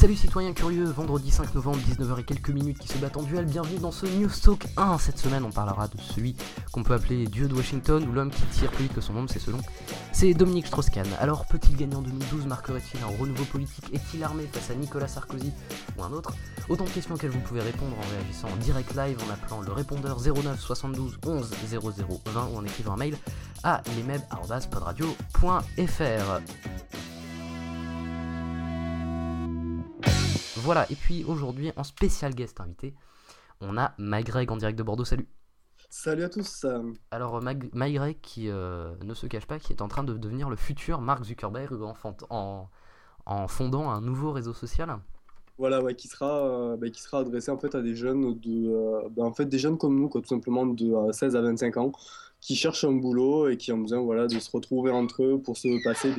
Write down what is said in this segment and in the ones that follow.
Salut citoyens curieux, vendredi 5 novembre, 19h et quelques minutes qui se battent en duel, bienvenue dans ce News Talk 1. Cette semaine on parlera de celui qu'on peut appeler Dieu de Washington ou l'homme qui tire plus vite que son ombre, c'est Dominique Strauss-Kahn. Alors peut-il gagner en 2012, marquerait-il un renouveau politique, est-il armé face à Nicolas Sarkozy ou un autre? Autant de questions auxquelles vous pouvez répondre en réagissant en direct live en appelant le répondeur 09 72 11 00 20 ou en écrivant un mail à lesmeb@podradio.fr. Voilà, et puis aujourd'hui, en spécial guest invité, on a Mike Greg en direct de Bordeaux, salut. Salut à tous. Alors Mike Greg qui ne se cache pas, qui est en train de devenir le futur Mark Zuckerberg en fondant un nouveau réseau social. Voilà, ouais, qui sera adressé en fait à des jeunes des jeunes comme nous, quoi, tout simplement de 16 à 25 ans, qui cherchent un boulot et qui ont besoin, voilà, de se retrouver entre eux pour se passer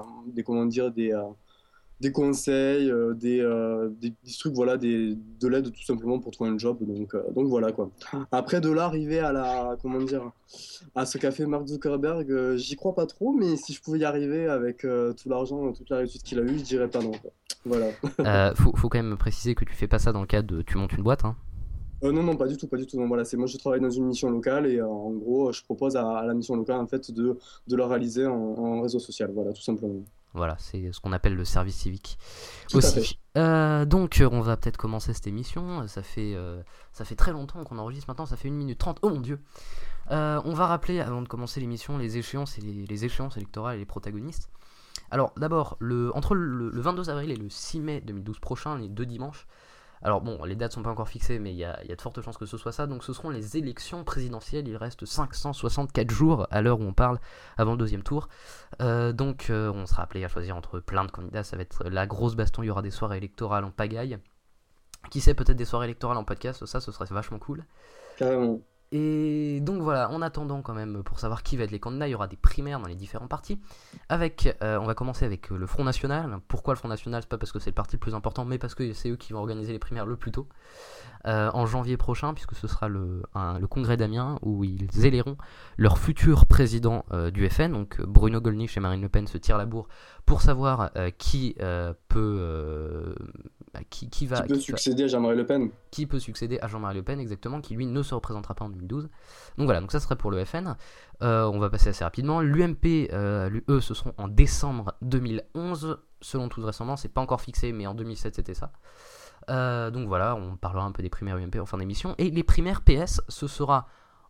des conseils, des trucs, voilà, de l'aide tout simplement pour trouver un job. Donc voilà quoi. Après de là arriver à ce qu'a fait Mark Zuckerberg, j'y crois pas trop, mais si je pouvais y arriver avec tout l'argent, toute la réussite qu'il a eu, je dirais pas non, quoi. Voilà. Faut quand même préciser que tu fais pas ça dans le cadre de tu montes une boîte, hein. Non, pas du tout, pas du tout. Non, voilà, c'est moi, je travaille dans une mission locale et en gros, je propose à la mission locale en fait de le réaliser en réseau social, voilà, tout simplement. Voilà, c'est ce qu'on appelle le service civique Tout à fait. aussi. Donc on va peut-être commencer cette émission. Ça fait très longtemps qu'on enregistre maintenant, ça fait 1 minute 30. Oh mon dieu. On va rappeler avant de commencer l'émission les échéances électorales et les protagonistes. Alors d'abord, entre le 22 avril et le 6 mai 2012 prochain, les 2 dimanches. Alors bon, les dates sont pas encore fixées, mais il y a de fortes chances que ce soit ça. Donc ce seront les élections présidentielles. Il reste 564 jours à l'heure où on parle avant le 2e tour. On sera appelé à choisir entre plein de candidats. Ça va être la grosse baston. Il y aura des soirées électorales en pagaille. Qui sait, peut-être des soirées électorales en podcast. Ça, ce serait vachement cool. Carrément. Et donc voilà, en attendant quand même, pour savoir qui va être les candidats, il y aura des primaires dans les différents partis. On va commencer avec le Front National. Pourquoi le Front National? C'est pas parce que c'est le parti le plus important, mais parce que c'est eux qui vont organiser les primaires le plus tôt. En janvier prochain, puisque ce sera le congrès d'Amiens, où ils éliront leur futur président du FN. Donc Bruno Gollnisch et Marine Le Pen se tirent la bourre pour savoir qui peut succéder à Jean-Marie Le Pen. Qui peut succéder à Jean-Marie Le Pen, exactement, qui lui ne se représentera pas en 2012. Donc voilà, donc ça serait pour le FN. On va passer assez rapidement. L'UMP, eux, ce seront en décembre 2011. Selon toute vraisemblance, c'est pas encore fixé, mais en 2007 c'était ça. Donc voilà, on parlera un peu des primaires UMP en fin d'émission. Et les primaires PS, ce sera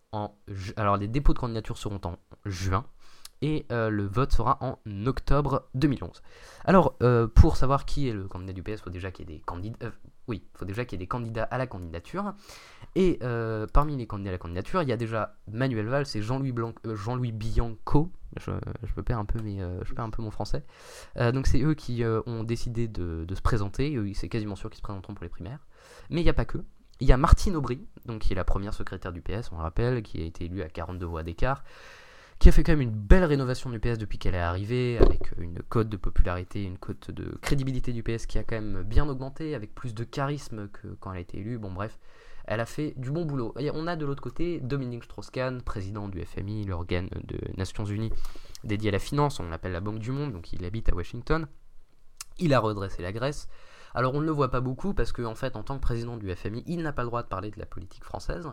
alors les dépôts de candidature seront en juin. Et le vote sera en octobre 2011. Alors, pour savoir qui est le candidat du PS, il faut déjà qu'il y ait des candidats. Faut déjà qu'il y ait des candidats à la candidature. Et parmi les candidats à la candidature, il y a déjà Manuel Valls et Jean-Louis Bianco. Je perds un peu mon français. Donc c'est eux qui ont décidé de se présenter. C'est quasiment sûr qu'ils se présenteront pour les primaires. Mais il n'y a pas que. Il y a Martine Aubry, donc qui est la première secrétaire du PS, on le rappelle, qui a été élue à 42 voix d'écart, qui a fait quand même une belle rénovation du PS depuis qu'elle est arrivée, avec une cote de popularité, une cote de crédibilité du PS qui a quand même bien augmenté, avec plus de charisme que quand elle a été élue. Bon bref, elle a fait du bon boulot. Et on a de l'autre côté Dominique Strauss-Kahn, président du FMI, l'organe des Nations Unies dédié à la finance, on l'appelle la Banque du Monde, donc il habite à Washington. Il a redressé la Grèce. Alors on ne le voit pas beaucoup parce qu'en fait en tant que président du FMI il n'a pas le droit de parler de la politique française,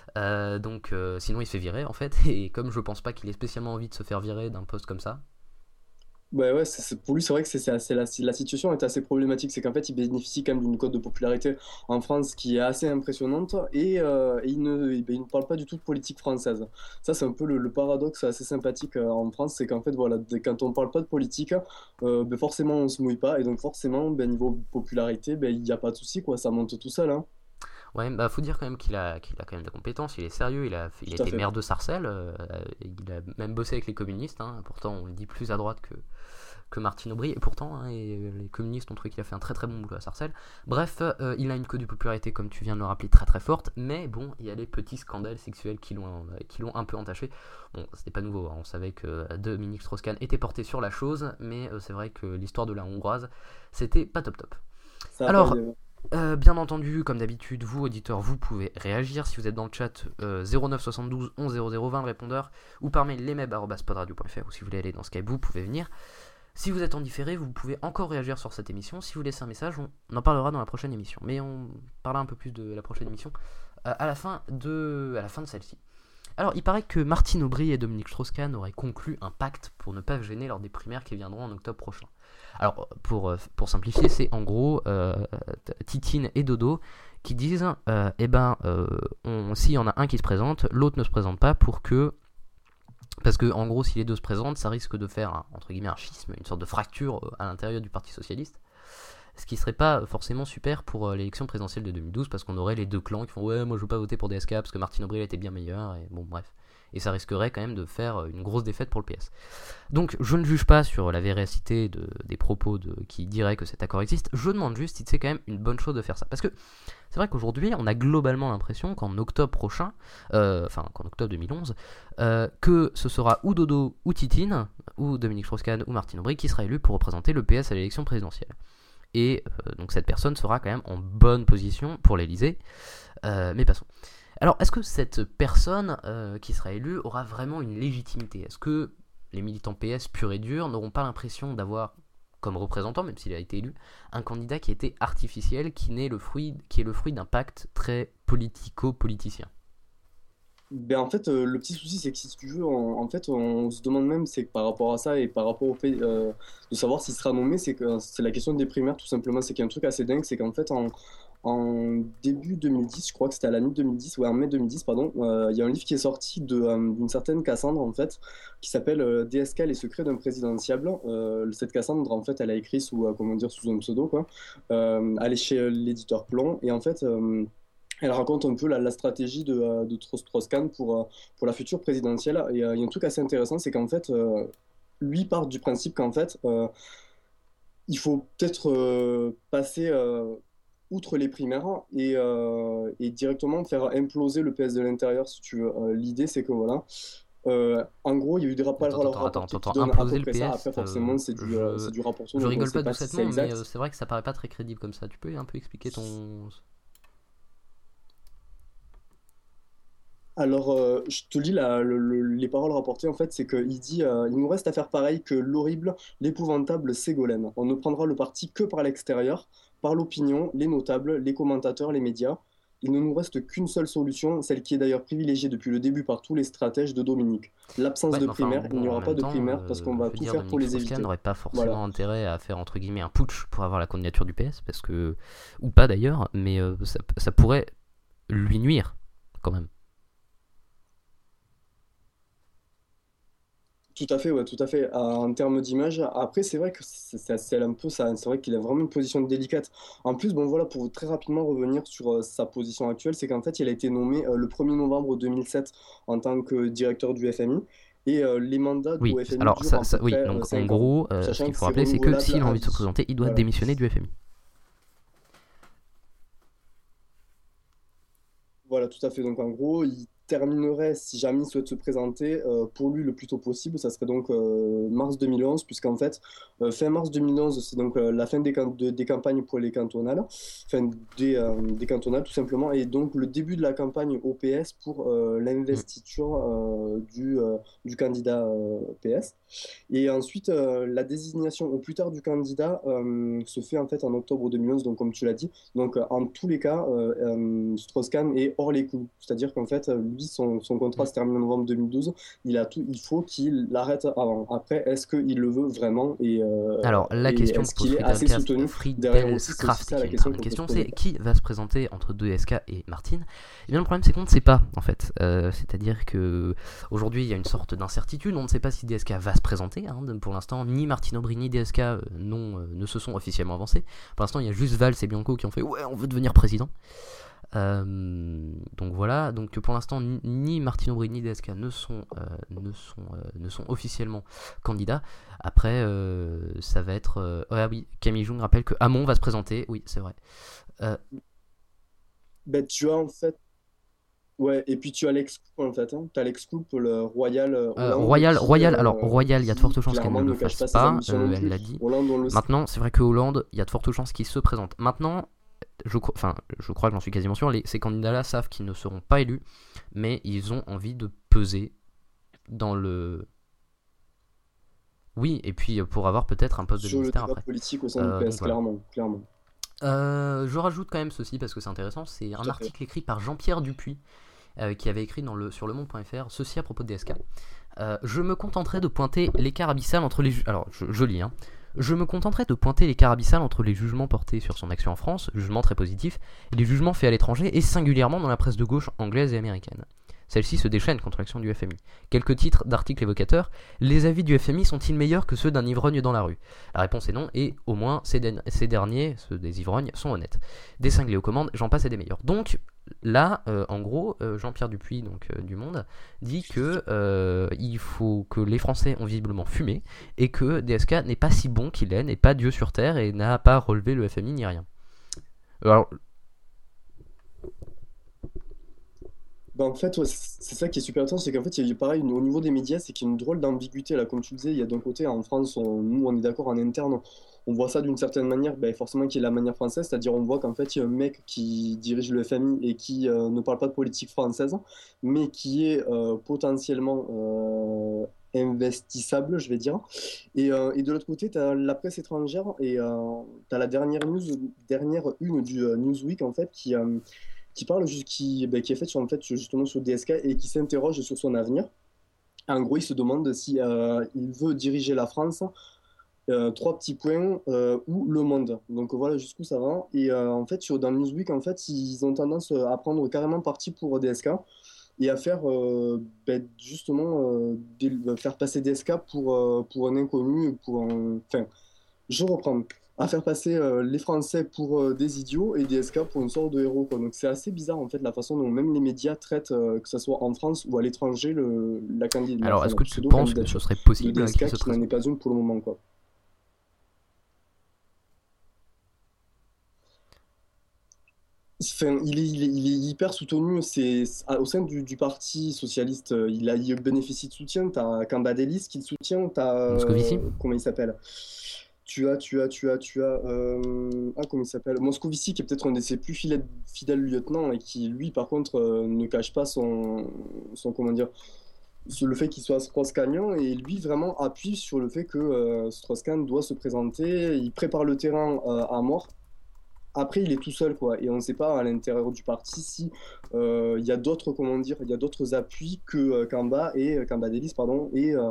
sinon il se fait virer en fait, et comme je pense pas qu'il ait spécialement envie de se faire virer d'un poste comme ça. Ouais, ouais, pour lui, c'est vrai que la situation est assez problématique. C'est qu'en fait, il bénéficie quand même d'une cote de popularité en France qui est assez impressionnante et il ne parle pas du tout de politique française. Ça, c'est un peu le paradoxe assez sympathique en France. C'est qu'en fait, voilà, quand on ne parle pas de politique, forcément, on se mouille pas. Et donc, forcément, niveau popularité, il n'y a pas de souci, quoi. Ça monte tout seul, hein. Ouais, bah faut dire quand même qu'il a quand même des compétences, il est sérieux, il a Tout à été fait. maire de Sarcelles, il a même bossé avec les communistes, hein, pourtant on le dit plus à droite que Martine Aubry, et pourtant les communistes ont trouvé qu'il a fait un très très bon boulot à Sarcelles. Bref, il a une cote de popularité comme tu viens de le rappeler très très forte, mais bon, il y a les petits scandales sexuels qui l'ont un peu entaché. Bon, c'était pas nouveau, hein, on savait que Dominique Strauss-Kahn était porté sur la chose, mais c'est vrai que l'histoire de la hongroise, c'était pas top top. Ça a pas Alors, aidé. bien entendu, comme d'habitude, vous auditeurs, vous pouvez réagir si vous êtes dans le chat 09 72 11 00 20 le répondeur, ou par mail lesmeb@podradio.fr, ou si vous voulez aller dans Skype, vous pouvez venir. Si vous êtes en différé, vous pouvez encore réagir sur cette émission. Si vous laissez un message, on en parlera dans la prochaine émission. Mais on parlera un peu plus de la prochaine émission à la fin de celle-ci. Alors, il paraît que Martine Aubry et Dominique Strauss-Kahn auraient conclu un pacte pour ne pas gêner lors des primaires qui viendront en octobre prochain. Alors, pour simplifier, c'est en gros Titine et Dodo qui disent s'il y en a un qui se présente, l'autre ne se présente pas parce que en gros si les deux se présentent, ça risque de faire entre guillemets un schisme, une sorte de fracture à l'intérieur du Parti Socialiste, ce qui serait pas forcément super pour l'élection présidentielle de 2012, parce qu'on aurait les deux clans qui font ouais moi je veux pas voter pour DSK parce que Martine Aubry était bien meilleure, et bon bref, et ça risquerait quand même de faire une grosse défaite pour le PS. Donc je ne juge pas sur la véracité des propos qui diraient que cet accord existe, je demande juste si c'est quand même une bonne chose de faire ça, parce que c'est vrai qu'aujourd'hui on a globalement l'impression qu'en octobre prochain, qu'en octobre 2011, que ce sera ou Dodo ou Titine, ou Dominique Strauss-Kahn ou Martine Aubry qui sera élu pour représenter le PS à l'élection présidentielle. Et donc cette personne sera quand même en bonne position pour l'Elysée, mais passons. Alors, est-ce que cette personne qui sera élue aura vraiment une légitimité ? Est-ce que les militants PS purs et durs n'auront pas l'impression d'avoir, comme représentant, même s'il a été élu, un candidat qui était artificiel, qui est le fruit d'un pacte très politico-politicien ? Ben en fait, le petit souci, c'est que si tu veux, en fait, on se demande même, c'est que par rapport à ça et par rapport au fait de savoir s'il sera nommé, c'est que c'est la question des primaires, tout simplement. C'est qu'il y a un truc assez dingue, c'est qu'en fait, en début 2010, je crois que c'était à la mi-2010, ouais, en mai 2010, pardon, il y a un livre qui est sorti d'une certaine Cassandre, en fait, qui s'appelle DSK, les secrets d'un présidentiable. Cette Cassandre, en fait, elle a écrit sous, comment dire, sous un pseudo, quoi. Elle est chez l'éditeur Plomb, et en fait, elle raconte un peu la stratégie de Strauss-Kahn pour la future présidentielle. Et il y a un truc assez intéressant, c'est qu'en fait, lui part du principe qu'en fait, il faut peut-être passer outre les primaires et directement faire imploser le PS de l'intérieur, si tu veux. L'idée, c'est que voilà. En gros, il y a eu des rapports rapportés qui donnent à imploser peu près le PS, ça. Après, forcément, c'est du rapporteur. Je Donc on rigole sait pas pas si doucettement, c'est exact. mais c'est vrai que ça paraît pas très crédible comme ça. Tu peux un peu expliquer ton... Alors, je te lis les paroles rapportées, en fait, c'est qu'il dit il nous reste à faire pareil que l'horrible, l'épouvantable Ségolène. On ne prendra le parti que par l'extérieur, par l'opinion, les notables, les commentateurs, les médias. Il ne nous reste qu'une seule solution, celle qui est d'ailleurs privilégiée depuis le début par tous les stratèges de Dominique. L'absence de primaire, il n'y aura pas de primaire parce qu'on va tout faire pour les éviter. n'aurait pas forcément Voilà. intérêt à faire entre guillemets un putsch pour avoir la candidature du PS, parce que, ou pas d'ailleurs, mais ça pourrait lui nuire quand même. Tout à fait, ouais, tout à fait. En termes d'image, après, c'est vrai que c'est un peu ça. C'est vrai qu'il a vraiment une position délicate. En plus, bon, voilà, pour très rapidement revenir sur sa position actuelle, c'est qu'en fait, il a été nommé le 1er novembre 2007 en tant que directeur du FMI. Et les mandats Oui, au FMI alors durent à peu oui, près donc en 5 ans, gros, ce sachant qu'il que faut c'est rappeler, c'est que renouvelable s'il a à envie de se vie. présenter, il doit Voilà. démissionner du FMI. Voilà, tout à fait. Donc, en gros, il terminerait, si jamais il souhaite se présenter, pour lui le plus tôt possible. Ça serait donc mars 2011, puisqu'en fait, fin mars 2011, c'est donc la fin des campagnes pour les cantonales, fin des cantonales, tout simplement, et donc le début de la campagne au PS pour Mm. l'investiture du candidat PS. Et ensuite, la désignation au plus tard du candidat se fait en fait en octobre 2011, donc comme tu l'as dit. Donc, en tous les cas, Strauss-Kahn est hors les clous. C'est-à-dire qu'en fait, lui, son contrat Mm. se termine en novembre 2012. Il faut qu'il l'arrête avant. Après, est-ce qu'il le veut vraiment Alors, la et question que est-ce pose qu'il est assez soutenu derrière aussi? C'est aussi Friedelscraft, ça qui la est une question très bonne qu'on peut se question, poser. c'est qui va se présenter entre 2SK et Martine. Et bien, le problème, c'est qu'on ne sait pas, en fait. C'est-à-dire que aujourd'hui, il y a une sorte d'incertitude. On ne sait pas si DSK va se présenter. Pour l'instant, ni Martine Aubry ni DSK ne se sont officiellement avancés. Pour l'instant, il y a juste Valls et Bianco qui ont fait ouais, on veut devenir président. Donc voilà, donc pour l'instant ni Martine Aubry ni DSK ne sont officiellement candidats. Après ça va être ah oui, Camille Jung rappelle que Hamon va se présenter, oui c'est vrai. Ben, tu as en fait. Ouais, et puis tu as l'ex-coupe en fait. Tu as l'ex-coupe, le Royal Hollande, Alors Royal, il y a de fortes chances qu'elle ne clairement le ne cache fasse pas ses pas, ambitions non elle plus. l'a dit. Hollande, on le sait. Maintenant, c'est vrai que Hollande, il y a de fortes chances qu'il se présente. Maintenant, je crois que j'en suis quasiment sûr, ces candidats-là savent qu'ils ne seront pas élus, mais ils ont envie de peser dans le Oui, et puis pour avoir peut-être un poste de sur le ministère débat après. politique au sein du Donc PS, voilà. clairement, clairement. Je rajoute quand même ceci parce que c'est intéressant, c'est un Tout à fait. article écrit par Jean-Pierre Dupuis qui avait écrit sur lemonde.fr ceci à propos de DSK. Je me contenterai de pointer l'écart abyssal entre les alors je lis hein. Je me contenterai de pointer l'écart abyssal entre les jugements portés sur son action en France, jugements très positifs, et les jugements faits à l'étranger et singulièrement dans la presse de gauche anglaise et américaine. Celle-ci se déchaîne contre l'action du FMI. Quelques titres d'articles évocateurs. Les avis du FMI sont-ils meilleurs que ceux d'un ivrogne dans la rue? La réponse est non, et au moins ces derniers, ceux des ivrognes, sont honnêtes. Des cinglés aux commandes, j'en passe et des meilleurs. Donc là, en gros, Jean-Pierre Dupuis, donc du Monde, dit que il faut que les Français ont visiblement fumé et que DSK n'est pas si bon qu'il est, n'est pas Dieu sur terre et n'a pas relevé le FMI ni rien. Alors, Bah, en fait, ouais, c'est ça qui est super intéressant, c'est qu'en fait, il y a pareil, au niveau des médias, c'est qu'il y a une drôle d'ambiguïté, là, comme tu disais, il y a d'un côté, en France, nous, on est d'accord, en interne, on voit ça d'une certaine manière, ben, forcément, qui est la manière française, c'est-à-dire on voit qu'en fait, il y a un mec qui dirige le FMI et qui ne parle pas de politique française, mais qui est potentiellement investissable, je vais dire. Et de l'autre côté, tu as la presse étrangère et tu as la dernière une du Newsweek, en fait, qui parle qui est faite sur, en fait, justement sur DSK et qui s'interroge sur son avenir. En gros, il se demande si il veut diriger la France, trois petits points, ou le monde. Donc voilà jusqu'où ça va. Et en fait, dans le Newsweek, en fait, ils ont tendance à prendre carrément parti pour DSK et à faire justement faire passer DSK pour un inconnu, enfin, je reprends. À faire passer les Français pour des idiots et des SK pour une sorte de héros, quoi. Donc c'est assez bizarre en fait la façon dont même les médias traitent, que ce soit en France ou à l'étranger, alors est-ce la que tu penses que ce pseudo-candidature serait de possible qu'il DSK se qui n'en présente? est pas une pour le moment, quoi. Enfin, il est hyper soutenu. Au sein du Parti socialiste, il bénéficie de soutien. T'as Cambadélis qui le soutient. T'as Moscovici? comment il s'appelle? Comment il s'appelle? Moscovici, qui est peut-être un de ses plus fidèles lieutenants et qui, lui, par contre, ne cache pas comment dire, sur le fait qu'il soit Strauss-Kahnien et lui vraiment appuie sur le fait que Strauss-Kahn doit se présenter. Il prépare le terrain à mort. Après, il est tout seul, quoi, et on ne sait pas à l'intérieur du parti si il y a d'autres, comment dire, il y a d'autres appuis que Cambadélis, pardon,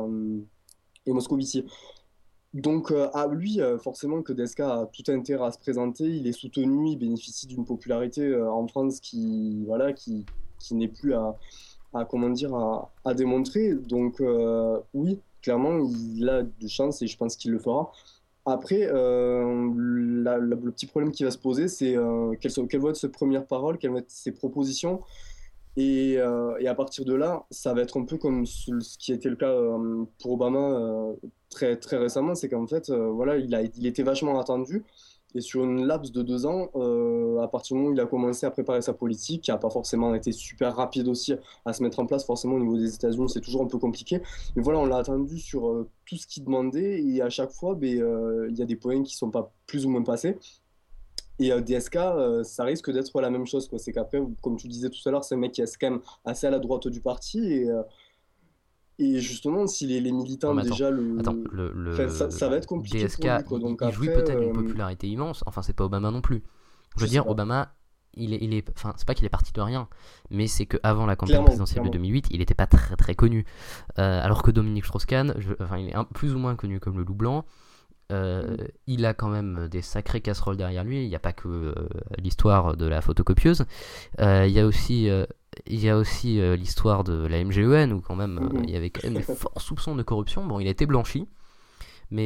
et Moscovici. Donc, à lui, forcément que Desca a tout intérêt à se présenter. Il est soutenu, il bénéficie d'une popularité en France voilà, qui n'est plus comment dire, à démontrer. Donc, oui, clairement, il a de chance et je pense qu'il le fera. Après, le petit problème qui va se poser, c'est quelles vont être ses premières paroles, quelles vont être ses propositions. Et à partir de là, ça va être un peu comme ce qui a été le cas pour Obama très, très récemment, c'est qu'en fait, voilà, il était vachement attendu. Et sur une laps de 2 ans, à partir du moment où il a commencé à préparer sa politique, qui n'a pas forcément été super rapide aussi à se mettre en place, forcément au niveau des États-Unis, c'est toujours un peu compliqué. Mais voilà, on l'a attendu sur tout ce qu'il demandait, et à chaque fois, ben, il y a des points qui ne sont pas plus ou moins passés. Et DSK, ça risque d'être la même chose, quoi. C'est qu'après, comme tu disais tout à l'heure, c'est un mec qui est quand même assez à la droite du parti. Et justement, si les Non militants mais déjà attends, Enfin, ça va être compliqué DSK, pour lui, quoi. Donc il jouit après, peut-être d'une popularité immense, enfin c'est pas Obama non plus. Je je veux sais dire, pas. Obama, enfin c'est pas qu'il est parti de rien, mais c'est qu'avant la campagne Clairement, présidentielle de clairement. 2008, il était pas très très connu. Alors que Dominique Strauss-Kahn, enfin il est plus ou moins connu comme le loup blanc. Mm. Il a quand même des sacrées casseroles derrière lui. Il n'y a pas que l'histoire de la photocopieuse. Il y a aussi, l'histoire de la MGEN où quand même il y avait quand même des forts soupçons de corruption. Bon, il a été blanchi, mais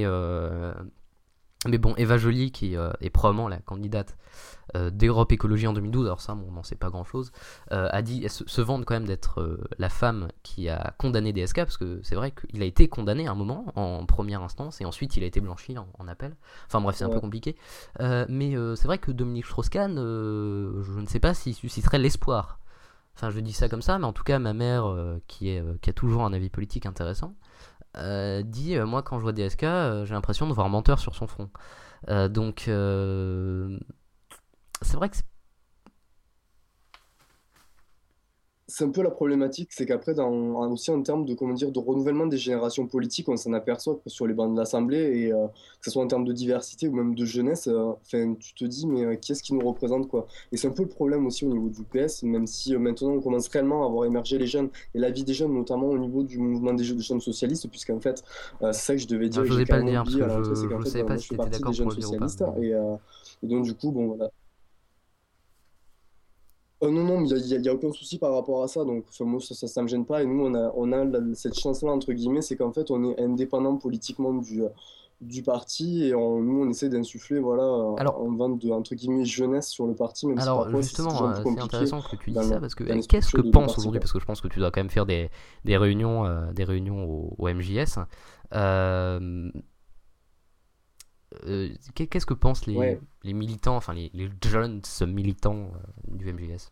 mais bon, Eva Joly, qui est probablement la candidate d'Europe Écologie en 2012, alors ça, bon, on n'en sait pas grand-chose, a dit, elle se vante quand même d'être la femme qui a condamné DSK, parce que c'est vrai qu'il a été condamné à un moment, en première instance, et ensuite il a été blanchi en appel. Enfin bref, c'est un peu Ouais. compliqué. Mais c'est vrai que Dominique Strauss-Kahn, je ne sais pas s'il susciterait l'espoir. Enfin, je dis ça comme ça, mais en tout cas, ma mère, qui a toujours un avis politique intéressant, dit moi quand je vois DSK j'ai l'impression de voir un menteur sur son front. Donc c'est vrai que c'est un peu la problématique, c'est qu'après, aussi en termes de, comment dire, de renouvellement des générations politiques, on s'en aperçoit que sur les bancs de l'Assemblée, et que ce soit en termes de diversité ou même de jeunesse, enfin, tu te dis, mais qui est-ce qui nous représente, quoi? Et c'est un peu le problème aussi au niveau du PS, même si maintenant on commence réellement à voir émerger les jeunes et la vie des jeunes, notamment au niveau du mouvement des jeunes socialistes, puisqu'en fait, c'est ça que je devais dire Alors, et je que j'ai n'osais pas le carrément dire parce oublié que à l'entrée, c'est je qu'en ne fait, savais pas moi je si fais tu étais partie des d'accord pour jeunes le dire ou pas. socialistes, Mais... et donc du coup, bon, voilà. Non, non, mais il y a aucun souci par rapport à ça, donc enfin, moi ça me gêne pas, et nous on a cette chance-là, entre guillemets, c'est qu'en fait on est indépendant politiquement du parti, et nous on essaie d'insuffler, voilà, Alors, un vent de, entre guillemets, jeunesse sur le parti, même si alors parfois c'est toujours justement, un peu c'est compliqué intéressant que tu dis dans, ça parce que dans les qu'est-ce que structures de pense parti, aujourd'hui, quoi. parce que je pense que tu dois quand même faire des réunions au MJS. Euh, Qu'est-ce que pensent Ouais, les militants, enfin les jeunes militants du MJS?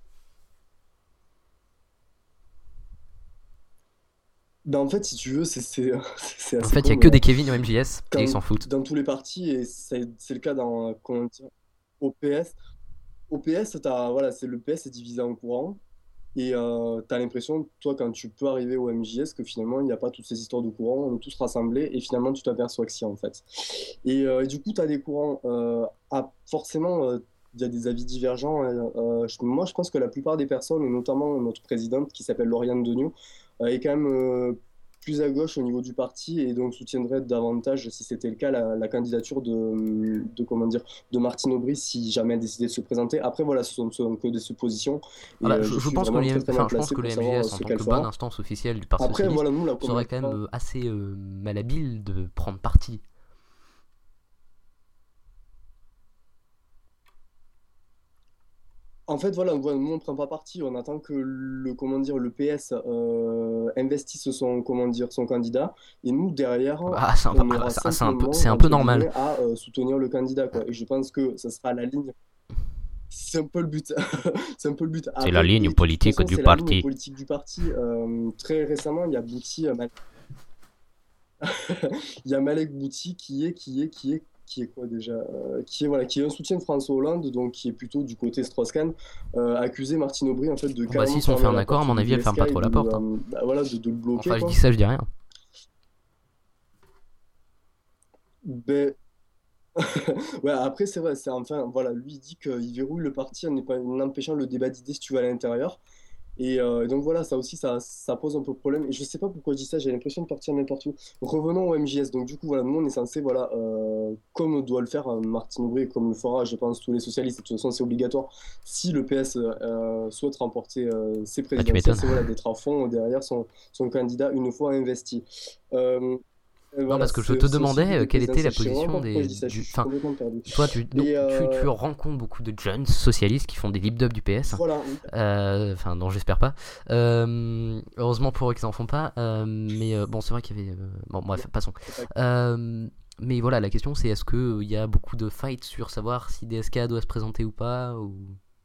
ben en fait, si tu veux, c'est En assez fait, il y con, a mais que des Kevin au MJS et ils quand, s'en foutent. dans tous les partis, et c'est le cas dans, comment dire, au PS, voilà, c'est le PS est divisé en courants. Et tu as l'impression, toi, quand tu peux arriver au MJS, que finalement, il n'y a pas toutes ces histoires de courants, on est tous rassemblés, et finalement, tu t'aperçois que si, en fait. Et du coup, tu as des courants. Forcément, il y a des avis divergents. Moi, je pense que la plupart des personnes, et notamment notre présidente, qui s'appelle Lauriane Degnaud, est quand même plus à gauche au niveau du parti, et donc soutiendrait davantage, si c'était le cas, la candidature comment dire, de Martine Aubry si jamais elle décidait de se présenter. Après, voilà, ce sont que des suppositions, et Voilà, je je suis pense que vraiment très très mal je pense placé que pour le savoir MJS, en ce tant qu'elle que bonne fera. instance officielle du Parti Après, voilà, Socialiste, nous, la serait première quand fois. même assez malhabile de prendre parti. En fait, voilà, nous, on ne prend pas parti. On attend que comment dire, le PS investisse comment dire, son candidat. Et nous, derrière, Ah, on aura c'est simplement, un peu entre normal. guillemets, à soutenir le candidat, quoi. Et je pense que ça sera la ligne. C'est un peu le but. C'est un peu le but. C'est la Après, ligne et de toute politique façon, du c'est la ligne parti. politique du parti. Très récemment, il y a il y a Malek Bouti qui est quoi déjà? Qui est un soutien de François Hollande, donc qui est plutôt du côté Strauss-Kahn, accusé Martine Aubry en fait de Bon bah carrément s'ils ont fait fermer un la accord, à porte mon du avis, elle ferme DSK pas et trop de la porte, hein. voilà, de le bloquer, Enfin, je dis quoi. ça, je dis rien. Ben, ouais, après, c'est vrai, c'est enfin, voilà, lui il dit qu'il verrouille le parti en empêchant le débat d'idées si tu vas à l'intérieur. Et donc voilà, ça aussi, ça pose un peu problème. Et je sais pas pourquoi je dis ça, j'ai l'impression de partir n'importe où. Revenons au MJS. Donc du coup, voilà, nous, on est censé, voilà, comme doit le faire Martine Aubry, comme le fera, je pense, tous les socialistes, et de toute façon, c'est obligatoire, si le PS souhaite remporter ses Bah tu présidentielles, m'étonnes. c'est voilà, d'être à fond derrière son candidat une fois investi. Euh, et Non, voilà, parce que je te c'est aussi demandais des quelle était la présidentielles. Je sais vraiment position pas pourquoi je dis ça, je suis Enfin, complètement perdu. toi, Et tu rencontres beaucoup de jeunes socialistes qui font des lip-dubs du PS. voilà, oui. Enfin, non, j'espère pas. Heureusement pour eux qu'ils en font pas. Mais bon, c'est vrai qu'il y avait. Bon, bref, passons. Mais voilà, la question c'est est-ce qu'il y a beaucoup de fights sur savoir si DSK doit se présenter ou pas ou...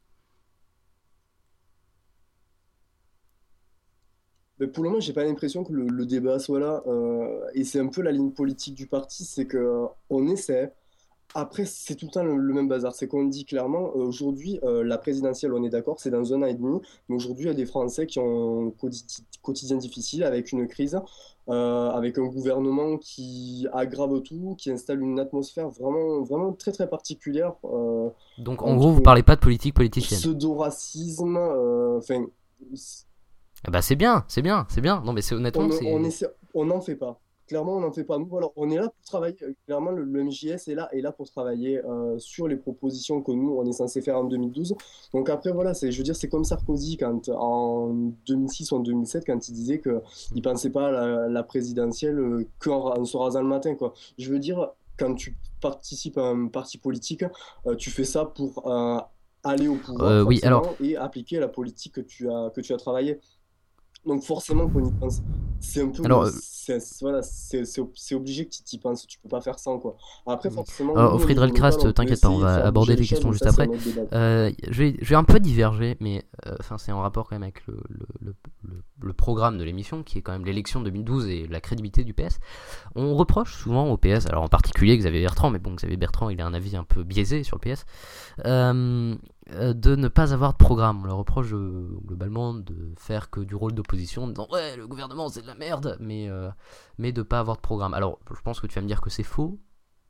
Mais pour le moment, j'ai pas l'impression que le débat soit là. Et c'est un peu la ligne politique du parti, c'est que on essaie. Après, c'est tout le temps le même bazar. C'est qu'on dit clairement, aujourd'hui, la présidentielle, on est d'accord, c'est dans un an et demi. Mais aujourd'hui, il y a des Français qui ont un quotidien difficile avec une crise, avec un gouvernement qui aggrave tout, qui installe une atmosphère vraiment, vraiment très, très particulière, Donc en gros, vous entre parlez pas de politique politicienne. pseudo-racisme, enfin. Ah bah c'est bien, c'est bien, c'est bien. Non mais c'est honnêtement, c'est... On n'en fait pas. Clairement, on n'en fait pas. Nous, alors, on est là pour travailler. Clairement, le MJS est là pour travailler sur les propositions que nous, on est censé faire en 2012. Donc après, voilà, je veux dire, c'est comme Sarkozy en 2006 ou en 2007, quand il disait qu'il ne pensait pas à la présidentielle qu'en se rasant le matin, quoi. Je veux dire, quand tu participes à un parti politique, tu fais ça pour aller au pouvoir, Oui, alors... forcément, et appliquer la politique que tu as travaillé. Donc forcément qu'on y pense. C'est un peu, Alors, voilà, c'est obligé que tu y penses. Tu peux pas faire sans, quoi. Après, forcément, nous, au au niveau local, Friedrich on peut t'inquiète pas, on essayer de va faire bouger aborder les tes choses, questions mais juste ça, c'est un après. autre débat. Je vais un peu diverger, mais enfin c'est en rapport quand même avec le programme de l'émission, qui est quand même l'élection de 2012 et la crédibilité du PS. On reproche souvent au PS, alors en particulier Xavier Bertrand, mais bon, Xavier Bertrand, il a un avis un peu biaisé sur le PS, de ne pas avoir de programme. On leur reproche globalement de faire que du rôle d'opposition, en disant ouais, le gouvernement c'est de la merde, mais de pas avoir de programme. Alors, je pense que tu vas me dire que c'est faux.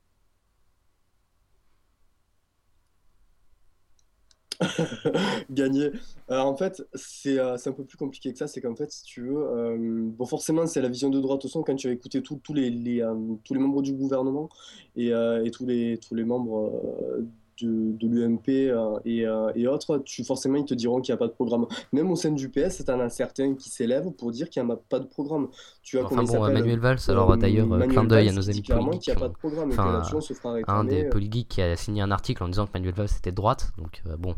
Gagner. En fait, c'est un peu plus compliqué que ça. C'est qu'en fait, si tu veux, bon, forcément, c'est la vision de droite au son quand tu vas écouter tous les membres du gouvernement et tous les membres de l'UMP et autres, forcément, ils te diront qu'il n'y a pas de programme. Même au sein du PS, tu en as certains qui s'élèvent pour dire qu'il n'y a pas de programme. Tu as Enfin comment il bon, s'appelle Manuel Valls, alors d'ailleurs, clin Manuel d'œil à Valls nos qui amis dit clairement politiques. qu'il n'y a pas de programme et que là-dessus, on se fera Un des réclamer. politiques qui a signé un article en disant que Manuel Valls était de droite, donc bon.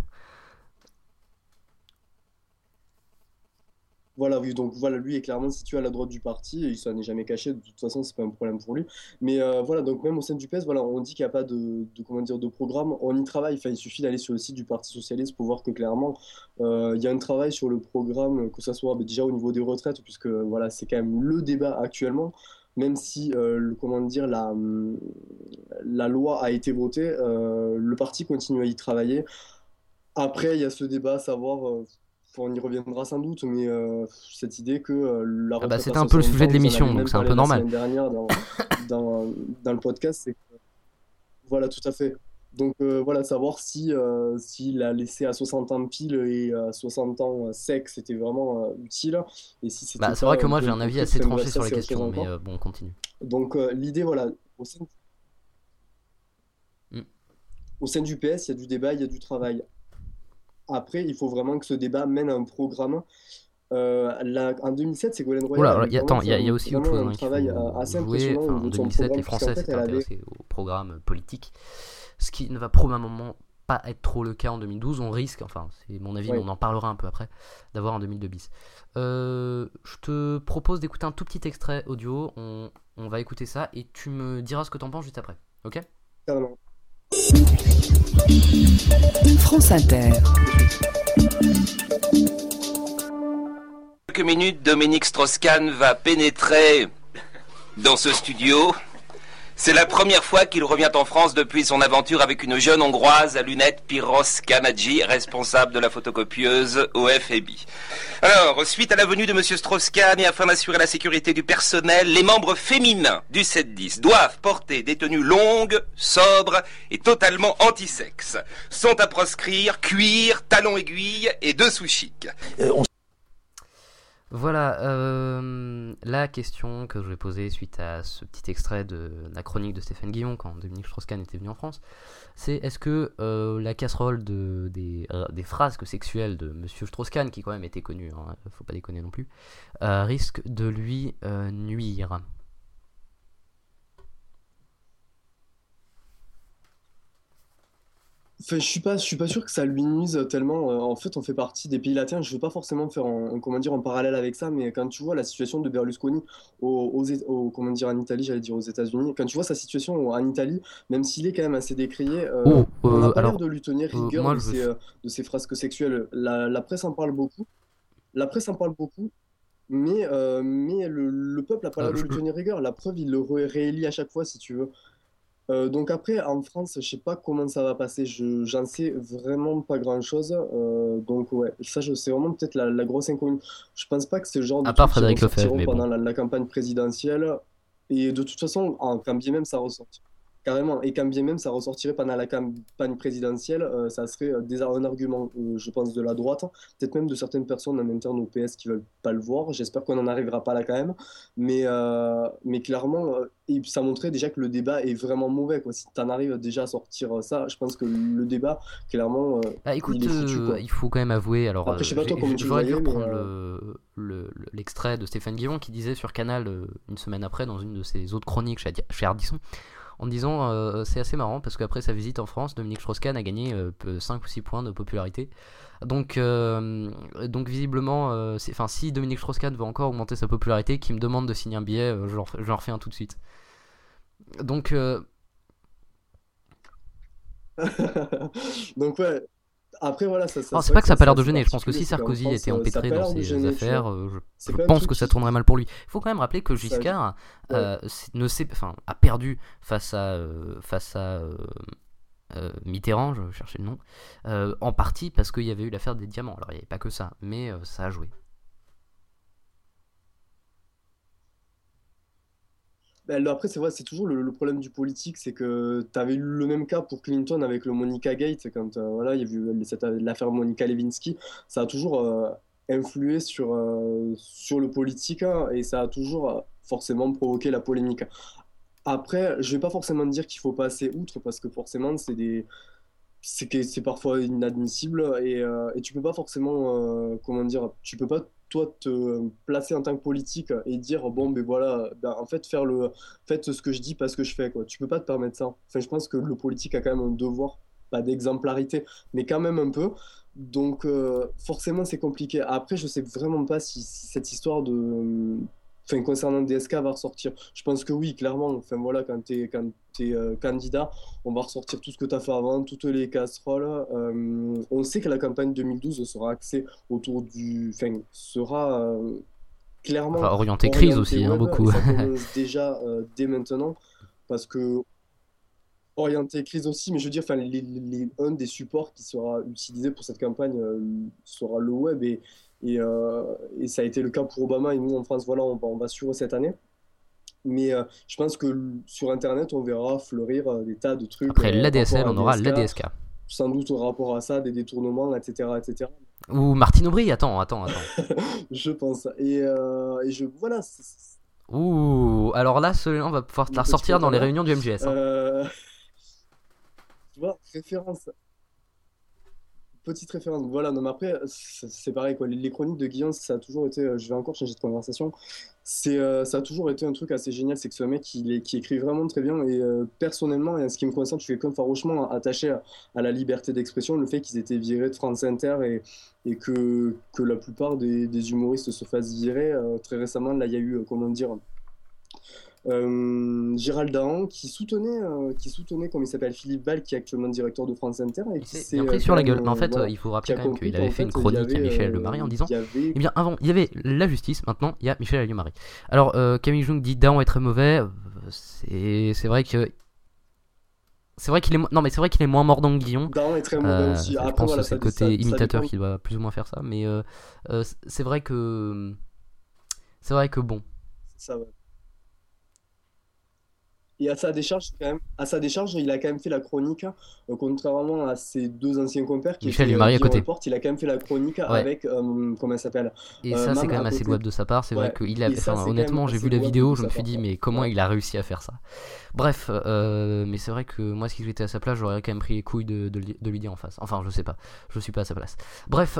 Voilà, oui, donc voilà, lui est clairement situé à la droite du parti, et il s'en est jamais caché, de toute façon, c'est pas un problème pour lui. Mais voilà, donc même au sein du PS, voilà, on dit qu'il n'y a pas comment dire, de programme, on y travaille, enfin, il suffit d'aller sur le site du Parti Socialiste pour voir que clairement, il y a un travail sur le programme, que ce soit déjà au niveau des retraites, puisque voilà, c'est quand même le débat actuellement, même si, comment dire, la loi a été votée, le parti continue à y travailler. Après, il y a ce débat à savoir, on y reviendra sans doute, mais cette idée que la Ah bah retraite à c'était un peu le 60 sujet ans, de vous en l'émission, avez donc même c'est un parlé peu la normal. semaine dernière dans le podcast, c'est que, voilà, tout à fait. Donc voilà, savoir s'il a laissé à 60 ans pile et à 60 ans sec, c'était vraiment utile, et si Bah c'était c'est vrai pas que un moi peu j'ai un avis hypocrite, assez enfin bref, tranché ça sur la c'est autre chose question, mais encore. bon, on continue. Donc l'idée, voilà, Mm. au sein du PS, il y a du débat, il y a du travail. Après, il faut vraiment que ce débat mène à un programme. En 2007, Ségolène Royal Oula, avait vraiment attends, il fait y a aussi autre vraiment chose un qu'il travail faut assez jouer. impressionnant au Enfin, en niveau de son 2017, les programme, Français puisqu'en fait, s'étaient elle avait. intéressés au programme politique, ce qui ne va probablement pas être trop le cas en 2012. On risque, enfin c'est mon avis, mais Ouais, on en parlera un peu après, d'avoir un 2002 bis. Je te propose d'écouter un tout petit extrait audio, on va écouter ça et tu me diras ce que t'en penses juste après, ok? carrément. France Inter. Quelques minutes, Dominique Strauss-Kahn va pénétrer dans ce studio. C'est la première fois qu'il revient en France depuis son aventure avec une jeune Hongroise à lunettes, Piros Kanadji, responsable de la photocopieuse au FAB. Alors, suite à la venue de M. Strauss-Kahn et afin d'assurer la sécurité du personnel, les membres féminins du 7-10 doivent porter des tenues longues, sobres et totalement anti-sexe. Sont à proscrire cuir, talons aiguilles et dessous chic. Voilà, la question que je vais poser suite à ce petit extrait de la chronique de Stéphane Guillon quand Dominique Strauss-Kahn était venu en France, c'est est-ce que la casserole des frasques sexuelles de Monsieur Strauss-Kahn, qui quand même était connu, hein, faut pas déconner non plus, risque de lui nuire? Enfin, je suis pas sûr que ça lui nuise tellement. En fait, on fait partie des pays latins. Je veux pas forcément faire comment dire, un parallèle avec ça, mais quand tu vois la situation de Berlusconi comment dire, en Italie, j'allais dire aux États-Unis, quand tu vois sa situation en Italie, même s'il est quand même assez décrié, Oh, on n'a pas l'air alors, de lui tenir rigueur moi je... de ses frasques sexuelles. La presse en parle beaucoup. La presse en parle beaucoup. Mais le peuple n'a pas l'air de lui tenir rigueur. La preuve, il le réélit à chaque fois, si tu veux. Donc après, en France, je sais pas comment ça va passer. J'en sais vraiment pas grand-chose. Donc ouais, ça, c'est vraiment peut-être la grosse inconnue. Je pense pas que c'est le genre de À part trucs qui Frédéric Lefebvre, ressortiront mais bon. pendant la campagne présidentielle. Et de toute façon, quand bien même ça ressort. Carrément. Et quand bien même ça ressortirait pendant la campagne présidentielle, ça serait déjà un argument, je pense, de la droite, peut-être même de certaines personnes en interne au PS qui veulent pas le voir. J'espère qu'on n'en arrivera pas là quand même. Mais clairement, et ça montrait déjà que le débat est vraiment mauvais, quoi. Si tu en arrives déjà à sortir ça, je pense que le débat, clairement, Bah écoute, il est foutu, quoi. il faut quand même avouer, alors Après, je sais pas toi comment tu le j'aurais dû voyais, mais reprendre l'extrait de Stéphane Guillon qui disait sur Canal une semaine après dans une de ses autres chroniques chez Ardisson, en disant c'est assez marrant parce qu'après sa visite en France, Dominique Strauss-Kahn a gagné 5 ou 6 points de popularité. Donc visiblement, si Dominique Strauss-Kahn veut encore augmenter sa popularité, qu'il me demande de signer un billet, je leur refais un tout de suite. Donc Donc ouais. Après, voilà, alors, c'est c'est vrai pas que que ça a c'est pas l'air de assez gêner, je pense que particulier, si c'est qu'en Sarkozy France, était ça a empêtré pas dans l'air de ses gêner, tu affaires, vois. je C'est pas un pense truc que ça qui. tournerait mal pour lui. Il faut quand même rappeler que Ça, Giscard ouais. a perdu face à Mitterrand, je cherchais le nom, en partie parce qu'il y avait eu l'affaire des diamants. Alors il n'y avait pas que ça, mais ça a joué. Ben, après, c'est vrai, c'est toujours le problème du politique, c'est que tu avais eu le même cas pour Clinton avec le Monica Gate, quand voilà, il y a eu l'affaire Monica Lewinsky, ça a toujours influé sur le politique, hein, et ça a toujours forcément provoqué la polémique. Après, je vais pas forcément dire qu'il faut passer outre, parce que forcément, c'est parfois inadmissible et tu peux pas forcément comment dire, tu peux pas toi te placer en tant que politique et dire bon ben voilà, ben, en fait faites ce que je dis pas ce que je fais, quoi. Tu peux pas te permettre ça. Enfin, je pense que le politique a quand même un devoir, pas d'exemplarité, mais quand même un peu. Donc forcément c'est compliqué. Après, je sais vraiment pas si cette histoire de enfin, concernant DSK va ressortir. Je pense que oui, clairement. Enfin voilà, quand t'es candidat, on va ressortir tout ce que tu as fait avant, toutes les casseroles. On sait que la campagne 2012 sera axée autour enfin, sera Enfin, clairement orienté crise orientée aussi, hein, web, et beaucoup. ça commence déjà dès maintenant, parce que orienté crise aussi, mais je veux dire, enfin, un des supports qui sera utilisé pour cette campagne sera le web, et ça a été le cas pour Obama, et nous en France, voilà, on va suivre cette année. Mais je pense que sur Internet, on verra fleurir des tas de trucs Après rapport l'ADSL, à on aura DSK, l'ADSK. sans doute au rapport à ça, des détournements, etc., etc. Ou Martine Aubry, attends. Je pense. Voilà. Ouh, alors là, celui-là, on va pouvoir te la De quoi tu ressortir peux dans les parler. réunions du MGS. Hein. Tu vois, petite référence. Voilà, non, mais après, c'est pareil, quoi. Les chroniques de Guillaume, ça a toujours été. Je vais encore changer de conversation. Ça a toujours été un truc assez génial. C'est que ce mec, qui écrit vraiment très bien. Et personnellement, et en ce qui me concerne, je suis comme farouchement attaché à la liberté d'expression. Le fait qu'ils étaient virés de France Inter et que la plupart des humoristes se fassent virer. Très récemment, là, il y a eu, comment dire. Gérald Dahan qui soutenait, comme il s'appelle, Philippe Val, qui est actuellement directeur de France Inter, et Il qui s'est s'est bien pris sur quand la même, gueule. Mais en fait, voilà, il faut qui rappeler a quand même compris qu'il avait qu'en fait une fait, il y chronique à avait, Michel Alliot-Marie en disant il y avait eh bien, avant, il y avait la justice, maintenant, il y a Michel Alliot-Marie. Alors, Camille Jung dit Daon est très mauvais. C'est vrai que. C'est vrai qu'il est, non, mais c'est vrai qu'il est moins mordant que Guillon. Dahan est très mauvais aussi. Je Après, pense voilà, que c'est le ça côté dépend. imitateur qui doit plus ou moins faire ça. Mais c'est vrai que. C'est vrai que bon. Ça va. Et à sa décharge, il a quand même fait la chronique, contrairement à ses deux anciens compères qui Michel étaient Alliot-Marie à Guillaume côté. Report, il a quand même fait la chronique Ouais. avec, comment elle s'appelle, Et ça, c'est Mam quand à même assez côté. louable de sa part. C'est vrai Ouais. qu'il a. Et ça, Enfin, c'est quand même honnêtement, j'ai assez vu la louable vidéo, de je me sa suis part, dit, quoi. mais comment Ouais. il a réussi à faire ça? Bref, mais c'est vrai que moi, si j'étais à sa place, j'aurais quand même pris les couilles de lui dire en face. Enfin, je sais pas, je suis pas à sa place. Bref,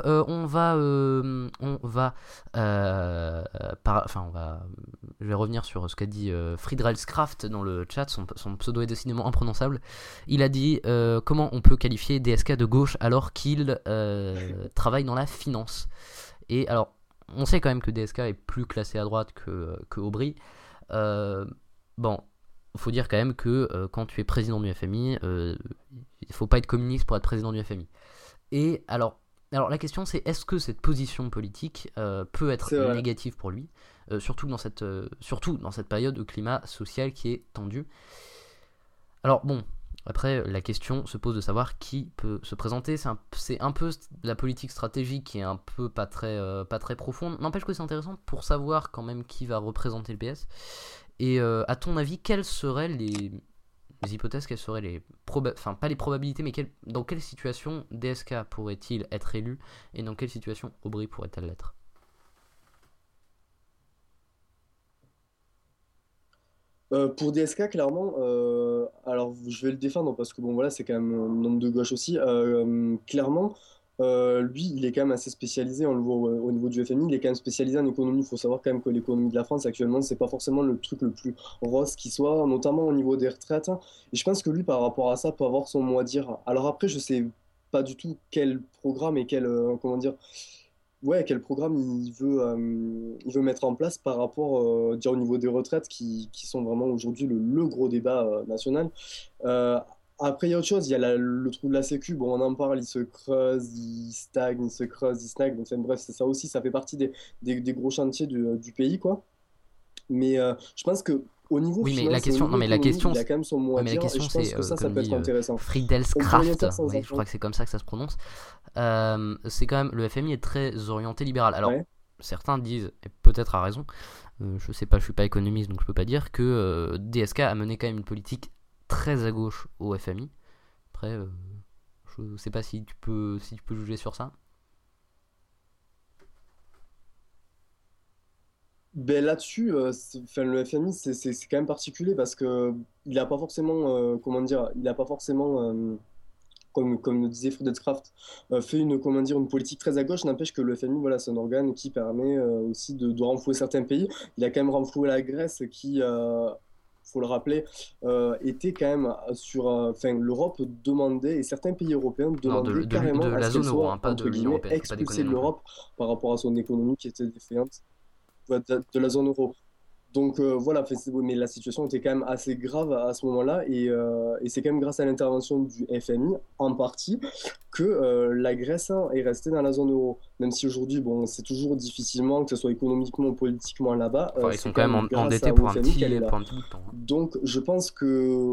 je vais revenir sur ce qu'a dit Friedrelskraft dans le chat. Son pseudo est décidément imprononçable. Il a dit comment on peut qualifier DSK de gauche alors qu'il travaille dans la finance. Et alors, on sait quand même que DSK est plus classé à droite que Aubry. Bon, faut dire quand même que quand tu es président du FMI, il faut pas être communiste pour être président du FMI. Et alors la question c'est est-ce que cette position politique peut être C'est vrai. négative pour lui, surtout dans cette période de climat social qui est tendu. Alors bon, après la question se pose de savoir qui peut se présenter. C'est un peu la politique stratégique qui est un peu pas très profonde. N'empêche que c'est intéressant pour savoir quand même qui va représenter le PS. Et à ton avis, quelles seraient les hypothèses, quelles seraient enfin pas les probabilités, mais dans quelle situation DSK pourrait-il être élu et dans quelle situation Aubry pourrait-elle l'être? Pour DSK, clairement, alors je vais le défendre parce que bon voilà, c'est quand même un homme de gauche aussi. Clairement, lui, il est quand même assez spécialisé. On le voit au niveau du FMI, il est quand même spécialisé en économie. Il faut savoir quand même que l'économie de la France actuellement, c'est pas forcément le truc le plus rose qui soit, notamment au niveau des retraites. Et je pense que lui, par rapport à ça, peut avoir son mot à dire. Alors après, je sais pas du tout quel programme et comment dire. Ouais, quel programme il veut mettre en place par rapport dire, au niveau des retraites qui sont vraiment aujourd'hui le gros débat national. Euh, Après, il y a autre chose, il y a le trou de la Sécu. Bon, on en parle, il se creuse, il stagne, il se creuse, il stagne. Donc, bref, c'est ça aussi, ça fait partie des gros chantiers du pays, quoi. Mais je pense que au niveau Oui, mais finance la et au question, niveau non, mais la économique, question, il a quand même son mot ouais, à mais la dire, et question je pense c'est, que ça comme peut dit être intéressant. On pourrait rien Friedelskraft, dire sans oui, je crois argent. que c'est comme ça que ça se prononce. C'est quand même, le FMI est très orienté libéral. Alors, Ouais. certains disent, et peut-être à raison, je sais pas, je suis pas économiste donc je peux pas dire, que DSK a mené quand même une politique très à gauche au FMI. Après, je sais pas si tu peux juger sur ça. Ben là-dessus, enfin, le FMI, c'est quand même particulier parce que il a pas forcément, comment dire, il a pas forcément, comme le disait Friedelskraft, fait comment dire, une politique très à gauche. N'empêche que le FMI, voilà, c'est un organe qui permet aussi de renflouer certains pays. Il a quand même renfloué la Grèce qui, faut le rappeler, était quand même enfin, l'Europe demandait, et certains pays européens Non, demandaient de carrément à la ce qu'elle zone euro, soit, hein, pas de entre l'Union guillemets, Européenne, faut pas expulsée déconner de non plus. l'Europe par rapport à son économie qui était défaillante, de la zone euro. Donc voilà, mais la situation était quand même assez grave à ce moment-là, et c'est quand même grâce à l'intervention du FMI, en partie, que la Grèce est restée dans la zone euro. Même si aujourd'hui, bon, c'est toujours difficilement, que ce soit économiquement ou politiquement là-bas, Enfin, ils c'est sont quand quand même même grâce endettés au FMI qu'elle est là. pour un petit bout de temps, hein. Donc je pense que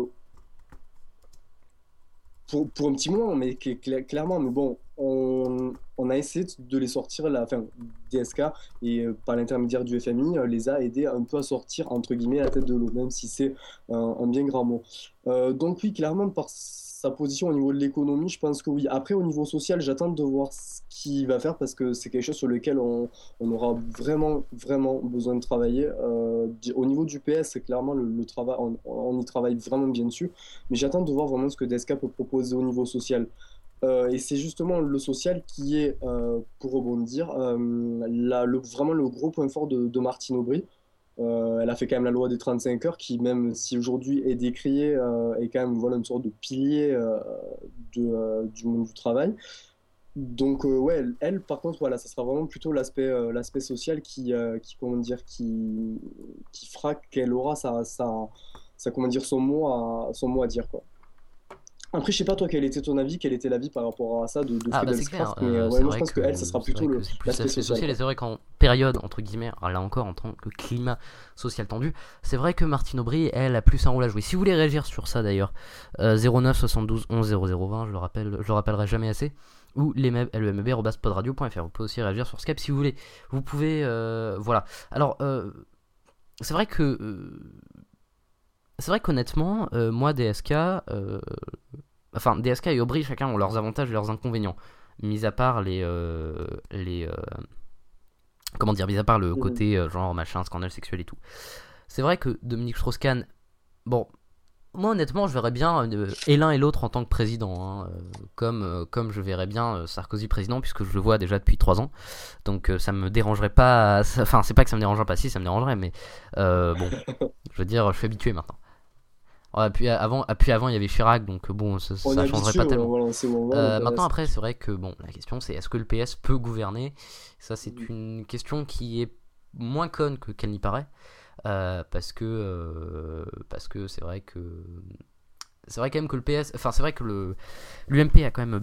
pour un petit moment, mais clairement, mais bon, on a essayé de les sortir, enfin, DSK, et par l'intermédiaire du FMI, les a aidés un peu à sortir, entre guillemets, la tête de l'eau, même si c'est un bien grand mot. Donc oui, clairement, par sa position au niveau de l'économie, je pense que oui. Après, au niveau social, j'attends de voir ce qu'il va faire, parce que c'est quelque chose sur lequel on aura vraiment, vraiment besoin de travailler. Au niveau du PS, c'est clairement le travail, on y travaille vraiment bien dessus. Mais j'attends de voir vraiment ce que DSK peut proposer au niveau social. Et c'est justement le social qui est, pour rebondir, vraiment le gros point fort de Martine Aubry. Elle a fait quand même la loi des 35 heures qui, même si aujourd'hui est décriée, est quand même, voilà, une sorte de pilier du monde du travail. Donc ouais, elle, par contre, voilà, ça sera vraiment plutôt l'aspect social comment dire, qui fera qu'elle aura comment dire, son mot à dire, quoi. Après, je sais pas toi quel était ton avis, quel était l'avis par rapport à ça de Ah bah c'est clair, Friedelskraft, mais ouais, c'est moi je vrai pense que elle, ça sera c'est plutôt vrai que c'est plus l'aspect l'aspect social, social, et quoi. c'est vrai qu'en période, entre guillemets, alors là encore en tant que climat social tendu, c'est vrai que Martine Aubry, elle, a plus un rôle à jouer. Si vous voulez réagir sur ça d'ailleurs, 09 72 11 0020, je le rappellerai jamais assez, ou lemeb@podradio.fr. Vous pouvez aussi réagir sur Skype si vous voulez. Vous pouvez, voilà. Alors, c'est vrai que... c'est vrai qu'honnêtement, moi, DSK... Enfin, DSK et Aubry, chacun ont leurs avantages et leurs inconvénients. Mis à part comment dire, mis à part le Mhm. côté genre machin, scandale sexuel et tout. C'est vrai que Dominique Strauss-Kahn, bon, moi honnêtement, je verrais bien et l'un et l'autre en tant que président, hein, comme je verrais bien Sarkozy président, puisque je le vois déjà depuis 3 ans. Donc ça me dérangerait pas. Enfin, c'est pas que ça me dérangerait pas, si ça me dérangerait, mais bon, je veux dire, je suis habitué maintenant. Ouais, puis avant il y avait Chirac, donc bon, On est ça changerait habitué, pas tellement. voilà, on sait où on va, donc Maintenant c'est après c'est vrai que bon, la question c'est est-ce que le PS peut gouverner. Ça c'est une question qui est moins conne qu'elle n'y paraît, parce que c'est vrai quand même que le PS, enfin c'est vrai que l'UMP a quand même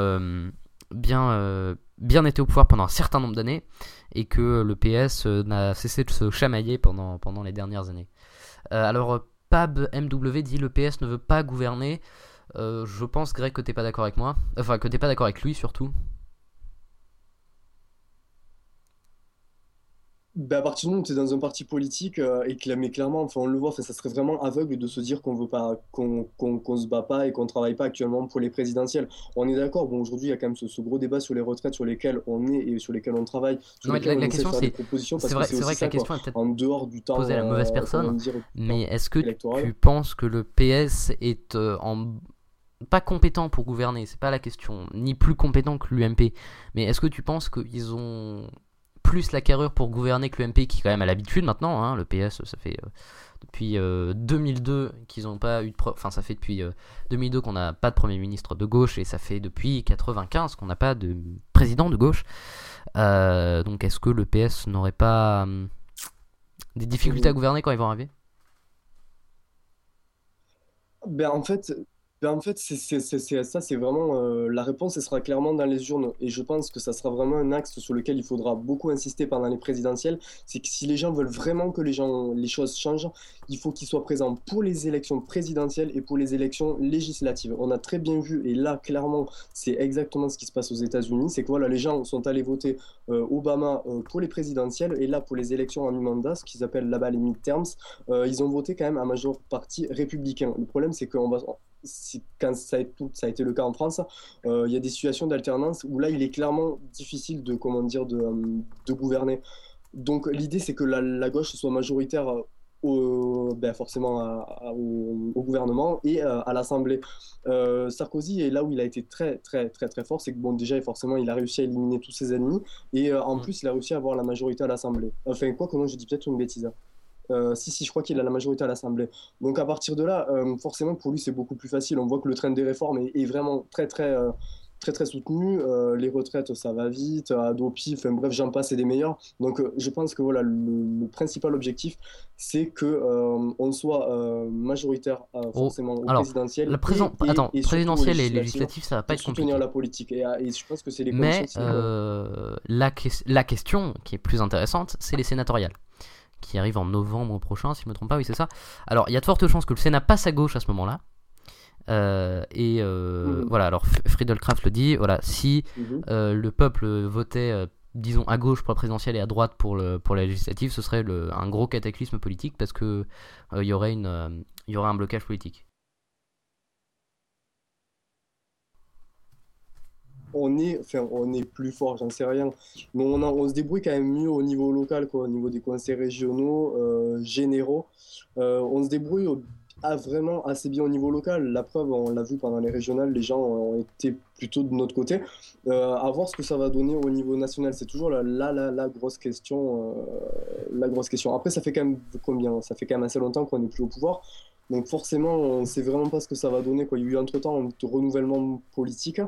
bien été au pouvoir pendant un certain nombre d'années, et que le PS n'a cessé de se chamailler pendant les dernières années. Alors Pab MW dit le PS ne veut pas gouverner. Je pense, Greg, que t'es pas d'accord avec moi. Enfin, que t'es pas d'accord avec lui surtout. ben, à partir du moment où tu es dans un parti politique, mais clairement, enfin, on le voit, enfin, ça serait vraiment aveugle de se dire qu'on veut pas, qu'on se bat pas et qu'on travaille pas actuellement pour les présidentielles. On est d'accord, bon, aujourd'hui, il y a quand même ce gros débat sur les retraites sur lesquels on est et sur lesquels on travaille, sur Non, mais lesquels on la essaie de question faire des c'est, propositions, parce que c'est c'est vrai aussi que la ça, quoi. question est peut-être En dehors du temps, posée à la mauvaise comment personne, dire, mais est-ce que électoral. tu penses que le PS est pas compétent pour gouverner? C'est pas la question, ni plus compétent que l'UMP. Mais est-ce que tu penses qu'ils ont plus la carrure pour gouverner que l'UMP, qui quand même a l'habitude maintenant, hein? Le PS, ça fait depuis 2002 qu'ils n'ont pas eu de enfin ça fait depuis 2002 qu'on n'a pas de premier ministre de gauche, et ça fait depuis 95 qu'on n'a pas de président de gauche. Donc est-ce que le PS n'aurait pas des difficultés à gouverner quand ils vont arriver? Ben, en fait, Ben, en fait, ça, c'est vraiment la réponse, elle sera clairement dans les urnes. Et je pense que ça sera vraiment un axe sur lequel il faudra beaucoup insister pendant les présidentielles. C'est que si les gens veulent vraiment que les choses changent, il faut qu'ils soient présents pour les élections présidentielles et pour les élections législatives. On a très bien vu, et là, clairement, c'est exactement ce qui se passe aux États-Unis. C'est que voilà, les gens sont allés voter Obama pour les présidentielles, et là, pour les élections en mi-mandat, ce qu'ils appellent là-bas les midterms, ils ont voté quand même à majeure partie républicain. Le problème, c'est qu'on va quand ça a été le cas en France, il y a des situations d'alternance où là, il est clairement difficile de, comment dire, de gouverner. Donc l'idée, c'est que la gauche soit majoritaire ben, forcément au gouvernement et à l'Assemblée. Sarkozy est là où il a été très très très très fort, c'est que bon déjà forcément il a réussi à éliminer tous ses ennemis et en Mm. plus il a réussi à avoir la majorité à l'Assemblée. Enfin quoi, comment je dis peut-être une bêtise. Si, je crois qu'il a la majorité à l'Assemblée. Donc à partir de là, forcément, pour lui, c'est beaucoup plus facile. On voit que le train des réformes est vraiment très, très, très, très soutenu. Les retraites, ça va vite. Adopi, enfin bref, j'en passe, c'est des meilleurs. Donc je pense que voilà, le principal objectif, c'est que on soit majoritaire Oh, forcément au alors, présidentiel attends, et surtout au présidentielle et législatif législative, ça va pas pour être soutenir compliqué. la politique. Et je pense que c'est les conditions Mais sine qua non. la question qui est plus intéressante, c'est les sénatoriales, qui arrivent en novembre prochain, si je me trompe pas, oui, c'est ça. Alors, il y a de fortes chances que le Sénat passe à gauche à ce moment-là. Mhm, Voilà, alors Friedelkraft le dit, voilà, si mhm. le peuple votait, disons, à gauche pour la présidentielle et à droite pour la législative, ce serait un gros cataclysme politique parce que il y aurait un blocage politique. Enfin, on est plus fort, j'en sais rien. Mais on se débrouille quand même mieux au niveau local, quoi, au niveau des conseils régionaux, généraux. On se débrouille vraiment assez bien au niveau local. La preuve, on l'a vu pendant les régionales, les gens ont été plutôt de notre côté. À voir ce que ça va donner au niveau national, c'est toujours la grosse question, la grosse question. Après, ça fait quand même combien? Ça fait quand même assez longtemps qu'on n'est plus au pouvoir. Donc forcément, on ne sait vraiment pas ce que ça va donner, quoi. Il y a eu entre-temps un renouvellement politique.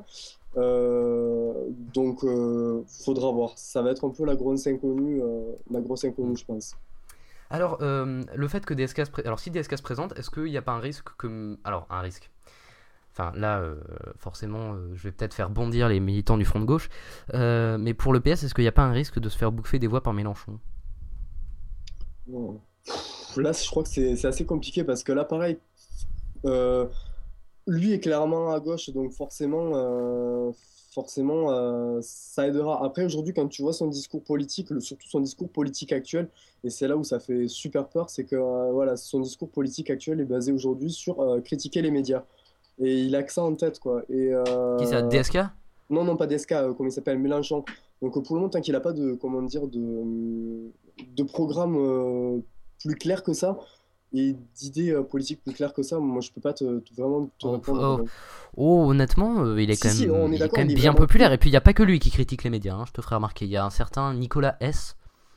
Donc, faudra voir. Ça va être un peu la grosse inconnue, je pense. Alors, le fait que alors si DSK se présente, est-ce qu'il n'y a pas un risque que... Alors, un risque. Enfin, là, forcément, je vais peut-être faire bondir les militants du Front de gauche. Mais pour le PS, est-ce qu'il n'y a pas un risque de se faire bouffer des voix par Mélenchon? Bon. Là, je crois que c'est assez compliqué parce que là, pareil, euh, lui est clairement à gauche, donc forcément, ça aidera. Après, aujourd'hui, quand tu vois son discours politique, surtout son discours politique actuel, et c'est là où ça fait super peur, c'est que voilà, son discours politique actuel est basé aujourd'hui sur critiquer les médias. Et il a que ça en tête, quoi. Qui ça, DSK? Non, non, pas DSK, comment il s'appelle, Mélenchon. Donc pour le moment, tant qu'il n'a pas de, comment dire, de programme plus clair que ça, et d'idées politiques plus claires que ça, moi je peux pas vraiment te Oh, répondre. honnêtement, il est Si, quand si, on même, est il est quand d'accord, même il est bien vraiment populaire. cool. Et puis, il n'y a pas que lui qui critique les médias, hein, je te ferai remarquer. Il y a un certain Nicolas S.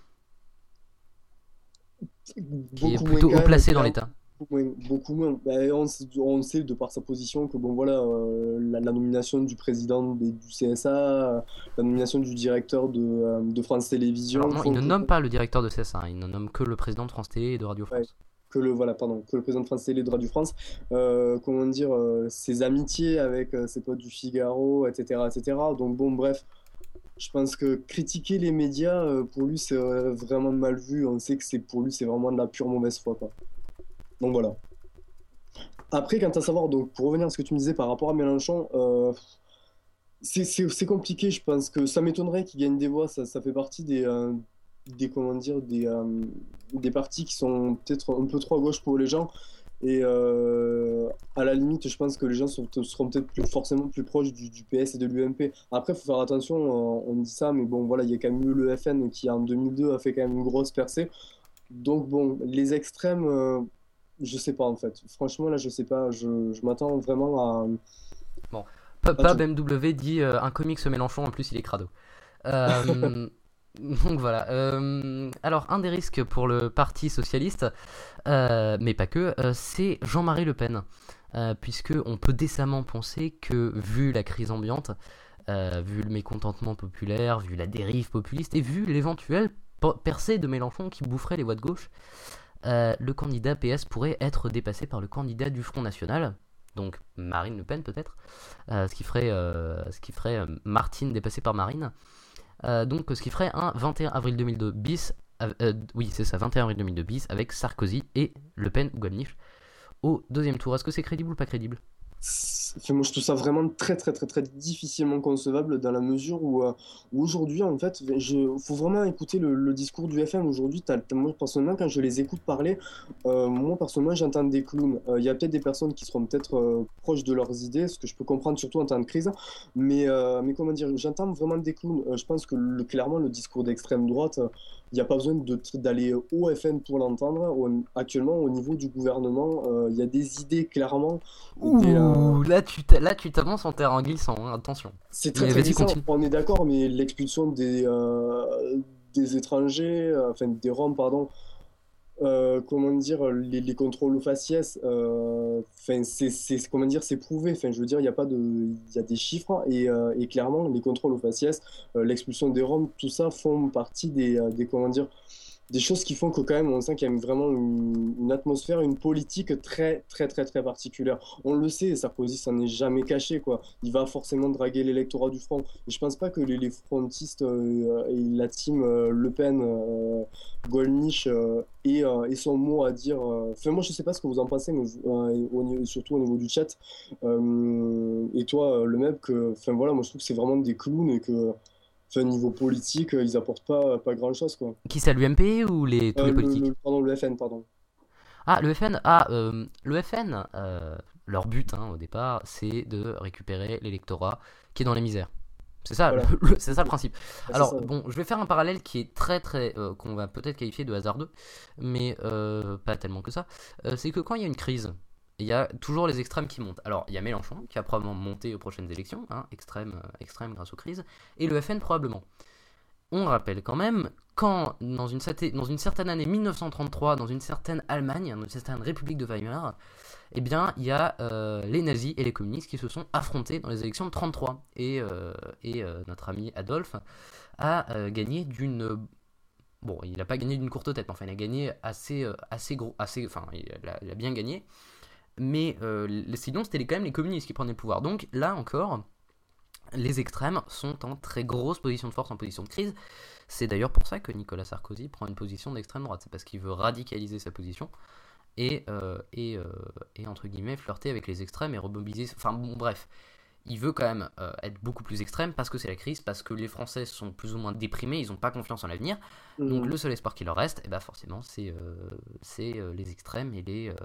qui est Beaucoup moins plutôt haut quand même, placé dans clairement, l'État. beaucoup moins. Beaucoup moins. Ben, on sait de par sa position que bon voilà, la nomination du président du CSA, la nomination du directeur de France Alors Télévisions non, il font ne que nomme pas le directeur de CSA, hein, il ne nomme que le président de France Télé et de Radio ouais, France. voilà, pardon, que le président de France Télé de Radio France, comment dire, ses amitiés avec ses potes du Figaro, etc., etc. Donc bon, bref, je pense que critiquer les médias, pour lui, c'est vraiment mal vu. On sait que c'est pour lui, c'est vraiment de la pure mauvaise foi, quoi. Donc voilà. Après, quant à savoir, donc pour revenir à ce que tu me disais par rapport à Mélenchon, c'est compliqué. Je pense que ça m'étonnerait qu'il gagne des voix. Ça fait partie comment dire, des partis qui sont peut-être un peu trop à gauche pour les gens. Et à la limite, je pense que les gens seront peut-être forcément plus proches du PS et de l'UMP. Après, il faut faire attention, on dit ça, mais bon, voilà, il y a quand même eu le FN qui, en 2002, a fait quand même une grosse percée. Donc, bon, les extrêmes, je sais pas en fait. Franchement, là, je sais pas. Je m'attends vraiment Bon, à Pab tout. MW dit un comics Mélenchon, en plus il est crado. Euh, donc voilà. Alors, un des risques pour le Parti Socialiste, mais pas que, c'est Jean-Marie Le Pen. Puisque on peut décemment penser que, vu la crise ambiante, vu le mécontentement populaire, vu la dérive populiste et vu l'éventuelle percée de Mélenchon qui boufferait les voix de gauche, le candidat PS pourrait être dépassé par le candidat du Front National. donc Marine Le Pen peut-être, ce qui ferait Martine dépassée par Marine. Donc ce qui ferait un 21 avril 2002 bis, oui c'est ça, 21 avril 2002 bis, avec Sarkozy et Le Pen ou Gollnisch au deuxième tour. Est-ce que c'est crédible ou pas crédible? Enfin, moi, je trouve ça vraiment très, très, très, très difficilement concevable dans la mesure où aujourd'hui, en fait, faut vraiment écouter le discours du FM. Aujourd'hui, moi, personnellement, quand je les écoute parler, moi, personnellement, j'entends des clowns. Il y a peut-être des personnes qui seront peut-être proches de leurs idées, ce que je peux comprendre surtout en temps de crise. Mais comment dire, j'entends vraiment des clowns. Je pense que clairement, le discours d'extrême droite, il n'y a pas besoin d'aller au FN pour l'entendre. Actuellement, au niveau du gouvernement, il y a des idées clairement. Ouh, là tu t'avances en terrain glissant, hein, attention. C'est très Mais très vas-y, glissant, continue. on est d'accord, mais l'expulsion des étrangers, enfin des Roms, pardon, comment dire, les contrôles aux faciès, enfin comment dire, c'est prouvé. Enfin, je veux dire, il y a des chiffres et clairement, les contrôles aux faciès, l'expulsion des Roms, tout ça font partie des comment dire, des choses qui font que quand même on sent qu'il y a vraiment une atmosphère, une politique très très très très particulière. On le sait, Sarkozy s'en est jamais caché quoi. Il va forcément draguer l'électorat du Front. Et je pense pas que les frontistes et la team Le Pen, Gollnisch et son mot à dire. Enfin moi je sais pas ce que vous en pensez, mais surtout au niveau du chat. Et toi, le même que, enfin voilà, moi je trouve que c'est vraiment des clowns et que enfin, niveau politique, ils apportent pas grand-chose, quoi. Qui ça, l'UMP ou tous les politiques? Pardon, le FN, pardon. Ah, le FN, le FN, leur but au départ, c'est de récupérer l'électorat qui est dans les misères. C'est ça, Voilà. c'est ça le principe. C'est Alors, ça. bon, je vais faire un parallèle qui est très très, qu'on va peut-être qualifier de hasardeux, mais pas tellement que ça. C'est que quand il y a une crise, il y a toujours les extrêmes qui montent. Alors, il y a Mélenchon, qui va probablement monter aux prochaines élections, extrême grâce aux crises, et le FN probablement. On rappelle quand même, quand dans une certaine année 1933, dans une certaine Allemagne, dans une certaine République de Weimar, eh bien, il y a les nazis et les communistes qui se sont affrontés dans les élections de 1933. Et notre ami Adolphe a gagné d'une... Bon, il n'a pas gagné d'une courte tête, mais enfin, il a gagné assez gros, enfin, il a bien gagné. Mais sinon, c'était quand même les communistes qui prenaient le pouvoir. Donc là encore, les extrêmes sont en très grosse position de force, en position de crise. C'est d'ailleurs pour ça que Nicolas Sarkozy prend une position d'extrême droite. C'est parce qu'il veut radicaliser sa position et entre guillemets flirter avec les extrêmes et remobiliser. Enfin bon, bref, il veut quand même être beaucoup plus extrême parce que c'est la crise, parce que les Français sont plus ou moins déprimés, ils n'ont pas confiance en l'avenir. Donc le seul espoir qui leur reste, et ben forcément, c'est les extrêmes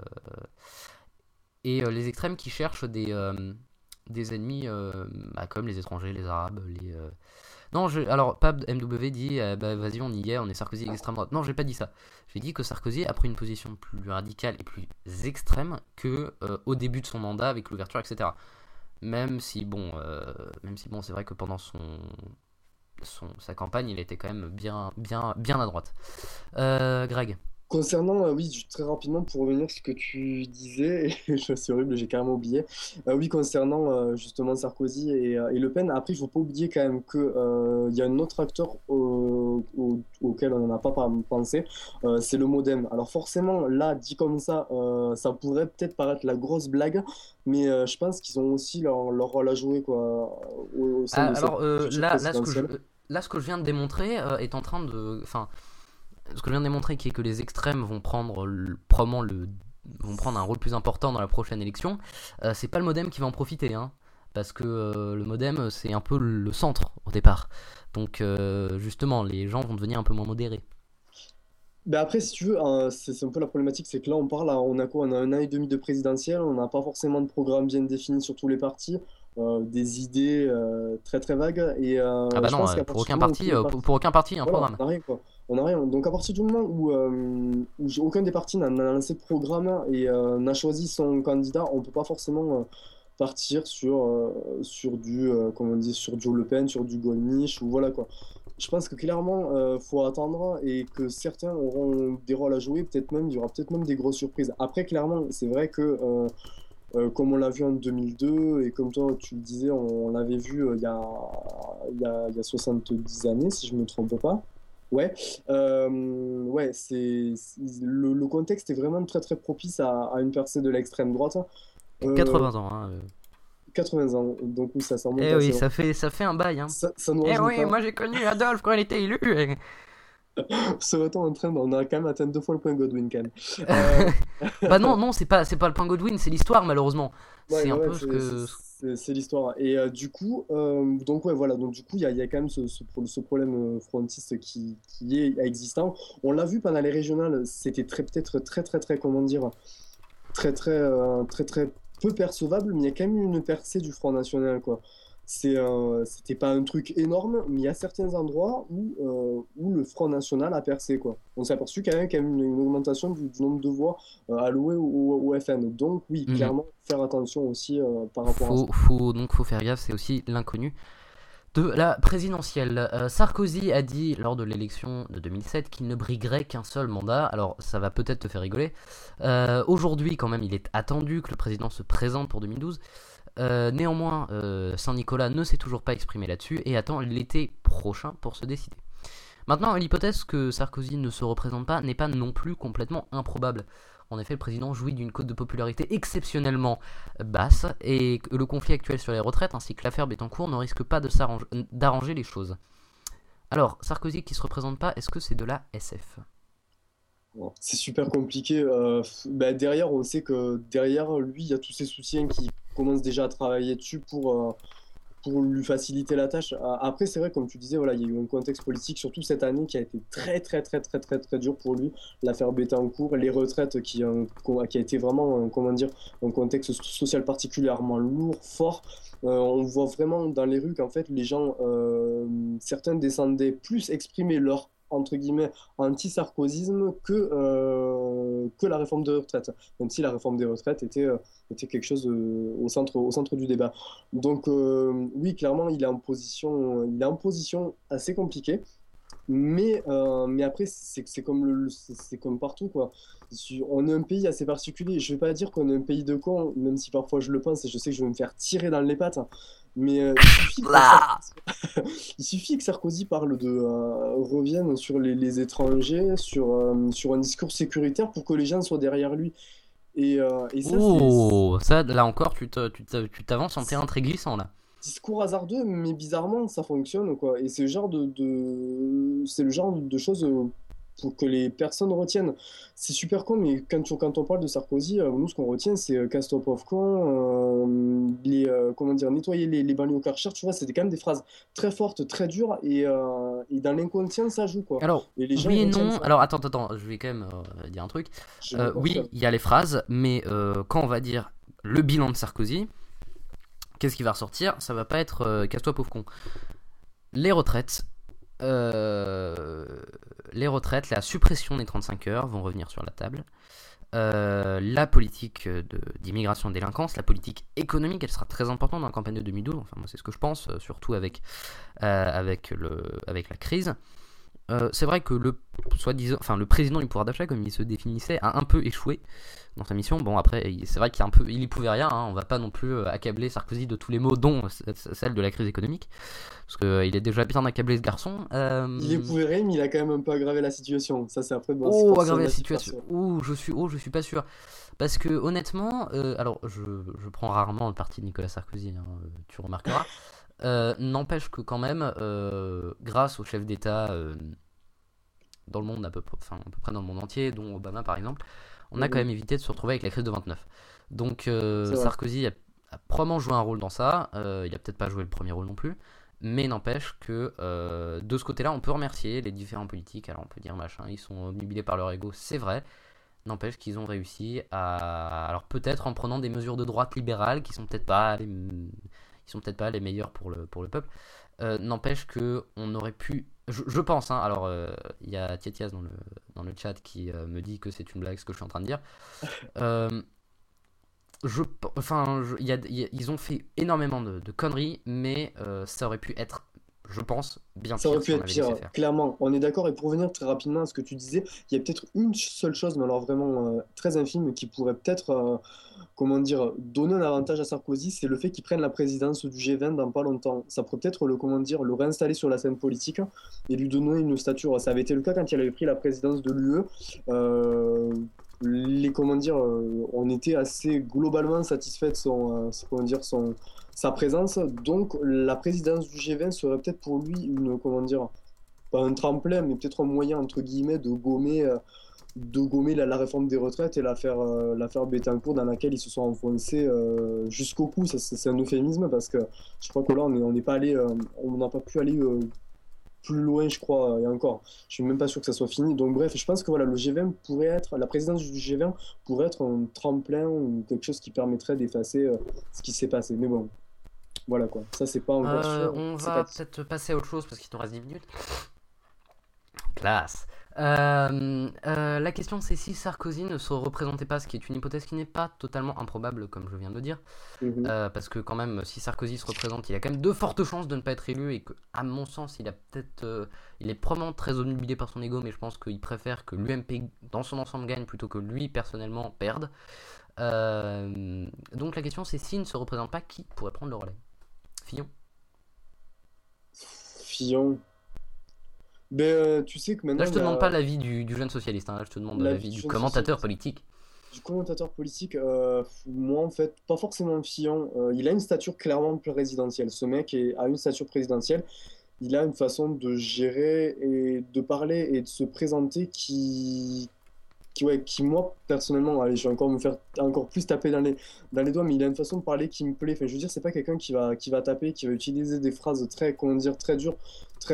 et les extrêmes qui cherchent des ennemis comme les étrangers, les arabes, Non, alors Pab MW dit bah vas-y on y est, on est Sarkozy extrême droite. Non, j'ai pas dit ça. J'ai dit que Sarkozy a pris une position plus radicale et plus extrême que au début de son mandat avec l'ouverture, etc. Même si bon, c'est vrai que pendant sa campagne, il était quand même bien à droite. Greg. Concernant, oui, très rapidement pour revenir sur ce que tu disais, c'est horrible, j'ai carrément oublié. Oui, concernant justement Sarkozy et Le Pen, après, il faut pas oublier quand même que il y a un autre acteur auquel on n'en a pas pensé, c'est le MoDem. Alors forcément, là, dit comme ça pourrait peut-être paraître la grosse blague, mais je pense qu'ils ont aussi leur rôle à jouer, quoi, au sein de cette Alors future là, présidentielle. ce que je viens de démontrer est en train de... Enfin, ce que je viens de démontrer qui est que les extrêmes vont prendre un rôle plus important dans la prochaine élection, c'est pas le MoDem qui va en profiter, hein, parce que le MoDem c'est un peu le centre au départ. Donc justement, les gens vont devenir un peu moins modérés. Ben après, si tu veux, c'est un peu la problématique, c'est que là, on a quoi? On a un an et demi de présidentielle, on n'a pas forcément de programme bien défini sur tous les partis, des idées très très vagues, et Ah bah je non, pense qu'à pour partir aucun du moment où parti, tous les partis, pour aucun parti, un voilà, programme. on n'a rien quoi, on n'a rien. Donc à partir du moment où aucun des partis n'a lancé de programme et n'a choisi son candidat, on peut pas forcément partir sur du, comment on dit, sur du Le Pen, sur du Gollnisch, ou voilà quoi. Je pense que clairement, faut attendre et que certains auront des rôles à jouer. Il y aura peut-être même des grosses surprises. Après, clairement, c'est vrai que, comme on l'a vu en 2002 et comme toi tu le disais, on l'avait vu il y a 70 années, si je ne me trompe pas. Ouais, ouais, le contexte est vraiment très très propice à une percée de l'extrême droite. Euh, 80 ans, hein. 80 ans, donc oui, ça remonte Eh oui, assez. ça fait un bail, hein. Ça nous Eh rajeunit oui, pas. moi j'ai connu Adolphe quand il était élu. Serait-on en train, on a quand même atteint 2 fois le point Godwin quand même. Euh, Bah non, non, c'est pas le point Godwin, c'est l'histoire malheureusement. C'est Ouais, un ouais, peu ce que. c'est l'histoire. Et du coup, donc ouais, voilà. Donc du coup, il y a quand même ce problème frontiste qui est existant. On l'a vu pendant les régionales, c'était peut-être très, comment dire, très peu percevable, mais il y a quand même eu une percée du Front National, quoi. C'était pas un truc énorme, mais il y a certains endroits où le Front National a percé, quoi. On s'est aperçu quand même une augmentation du nombre de voix allouées au FN. Donc oui, Mhm. clairement, faire attention aussi par rapport à ça. Faut faire gaffe, c'est aussi l'inconnu de la présidentielle. Sarkozy a dit lors de l'élection de 2007 qu'il ne briguerait qu'un seul mandat. Alors ça va peut-être te faire rigoler. Aujourd'hui quand même il est attendu que le président se présente pour 2012. Néanmoins Saint-Nicolas ne s'est toujours pas exprimé là-dessus et attend l'été prochain pour se décider. Maintenant l'hypothèse que Sarkozy ne se représente pas n'est pas non plus complètement improbable. En effet, le président jouit d'une cote de popularité exceptionnellement basse et le conflit actuel sur les retraites ainsi que l'affaire Bettencourt ne risque pas d'arranger les choses. Alors, Sarkozy qui se représente pas, est-ce que c'est de la SF? Bon, c'est super compliqué. Bah, derrière, on sait que derrière lui, il y a tous ses soutiens qui commencent déjà à travailler dessus pour lui faciliter la tâche. Après, c'est vrai, comme tu disais, voilà, il y a eu un contexte politique, surtout cette année, qui a été très dur pour lui. L'affaire Bettencourt, les retraites, qui a été vraiment, comment dire, un contexte social particulièrement lourd, fort. On voit vraiment dans les rues qu'en fait, les gens, certains descendaient plus exprimer leur entre guillemets anti-sarkozysme que la réforme des retraites, même si la réforme des retraites était quelque chose au centre du débat. Donc oui, clairement, il est en position assez compliquée. Mais après, c'est comme partout, quoi. On est un pays assez particulier. Je vais pas dire qu'on est un pays de cons, même si parfois je le pense et je sais que je vais me faire tirer dans les pattes. Mais il suffit que Sarkozy parle revienne sur les étrangers, sur un discours sécuritaire pour que les gens soient derrière lui. Et ça, Oh, ça là encore, tu t'avances en terrain très glissant là. discours hasardeux, mais bizarrement, ça fonctionne, quoi. Et c'est c'est le genre de choses pour que les personnes retiennent. C'est super con, mais quand on parle de Sarkozy, nous, ce qu'on retient, c'est casse-toi pauvre con, comment dire, nettoyer les banlieues au Karcher, tu vois, c'était quand même des phrases très fortes, très dures, et dans l'inconscient, ça joue, quoi. Alors, Et les gens, oui et ils retiennent non. ça. Alors, attends, je vais quand même dire un truc. Je me Oui, confirme. il y a les phrases, mais quand on va dire le bilan de Sarkozy, qu'est-ce qui va ressortir? Ça va pas être casse-toi pauvre con. Les retraites, euh, la suppression des 35 heures vont revenir sur la table. La politique d'immigration et de délinquance, la politique économique, elle sera très importante dans la campagne de 2012. Enfin, moi, c'est ce que je pense, surtout avec la crise. C'est vrai que le président du pouvoir d'achat, comme il se définissait, a un peu échoué dans sa mission. Bon, après, c'est vrai il y pouvait rien, hein. On va pas non plus accabler Sarkozy de tous les maux, dont celle de la crise économique, parce qu'il est déjà bien accablé, ce garçon. Il épouvait rien, mais il a quand même un peu aggravé la situation. Ça, c'est après, bon, c'est Oh, forcément aggraver la la situation. situation. Je suis pas sûr. Parce que honnêtement, alors je prends rarement le parti de Nicolas Sarkozy, hein, tu remarqueras. N'empêche que quand même, grâce au chef d'État dans le monde à peu près dans le monde entier, dont Obama par exemple, on a quand même évité de se retrouver avec la crise de 29. Donc C'est vrai. Sarkozy a probablement joué un rôle dans ça. Il a peut-être pas joué le premier rôle non plus. Mais n'empêche que de ce côté-là, on peut remercier les différents politiques. Alors on peut dire machin, ils sont obnubilés par leur ego, c'est vrai. N'empêche qu'ils ont réussi alors peut-être en prenant des mesures de droite libérale qui sont peut-être pas les meilleures pour le peuple. N'empêche que on aurait pu, je pense, hein, alors il y a Tietias dans le chat qui me dit que c'est une blague ce que je suis en train de dire. Euh, ils ont fait énormément de conneries, mais ça aurait pu être, je pense, bien Ça aurait pire pu si on être avait laissé pire, faire. clairement. On est d'accord. Et pour revenir très rapidement à ce que tu disais, il y a peut-être une seule chose, mais alors vraiment très infime, qui pourrait peut-être, comment dire, donner un avantage à Sarkozy, c'est le fait qu'il prenne la présidence du G20 dans pas longtemps. Ça pourrait peut-être comment dire, le réinstaller sur la scène politique et lui donner une stature. Ça avait été le cas quand il avait pris la présidence de l'UE. comment dire, on était assez globalement satisfait de sa présence. Donc la présidence du G20 serait peut-être pour lui comment dire, pas un tremplin, mais peut-être un moyen entre guillemets de gommer la réforme des retraites et l'affaire Bettencourt dans laquelle ils se sont enfoncés jusqu'au cou. C'est un euphémisme parce que je crois que là on n'est pas allé, on n'a pas pu aller plus loin, je crois, et encore. Je suis même pas sûr que ça soit fini. Donc bref, je pense que voilà, la présidence du G20 pourrait être un tremplin ou quelque chose qui permettrait d'effacer ce qui s'est passé. Mais bon, voilà quoi. Ça c'est pas encore sûr. On C'est va pas- peut-être passer à autre chose parce qu'il nous reste 10 minutes. Classe. La question c'est si Sarkozy ne se représentait pas, ce qui est une hypothèse qui n'est pas totalement improbable comme je viens de le dire, Mhm. parce que quand même si Sarkozy se représente, il a quand même de fortes chances de ne pas être élu et que à mon sens il est probablement très obnubilé par son ego, mais je pense qu'il préfère que l'UMP dans son ensemble gagne plutôt que lui personnellement perde. Donc la question c'est s'il ne se représente pas, qui pourrait prendre le relais? Fillon. Fillon. Ben, tu sais que maintenant, Là je te il y demande a pas l'avis du jeune socialiste, hein. Là je te demande l'avis l'avis du du jeune commentateur socialiste. politique. Du commentateur politique, moi en fait, pas forcément Fillon. Il a une stature clairement présidentielle. Ce mec a une stature présidentielle. Il a une façon de gérer et de parler et de se présenter qui moi, personnellement, allez, je vais encore me faire encore plus taper dans les doigts, mais il a une façon de parler qui me plaît. Enfin, je veux dire, c'est pas quelqu'un qui va taper, qui va utiliser des phrases très, comment dire, très dures, très,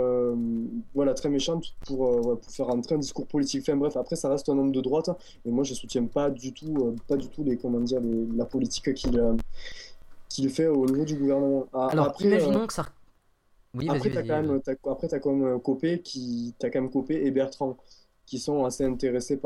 voilà, très méchantes ouais, pour faire entrer un discours politique. Enfin, bref, après, ça reste un homme de droite, et moi, je soutiens pas du tout la politique qu'il fait au niveau du gouvernement. Alors Après, imaginons que ça... Oui vas-y après, vas-y. t'as quand même t'as quand même Copé et Bertrand qui sont assez intéressés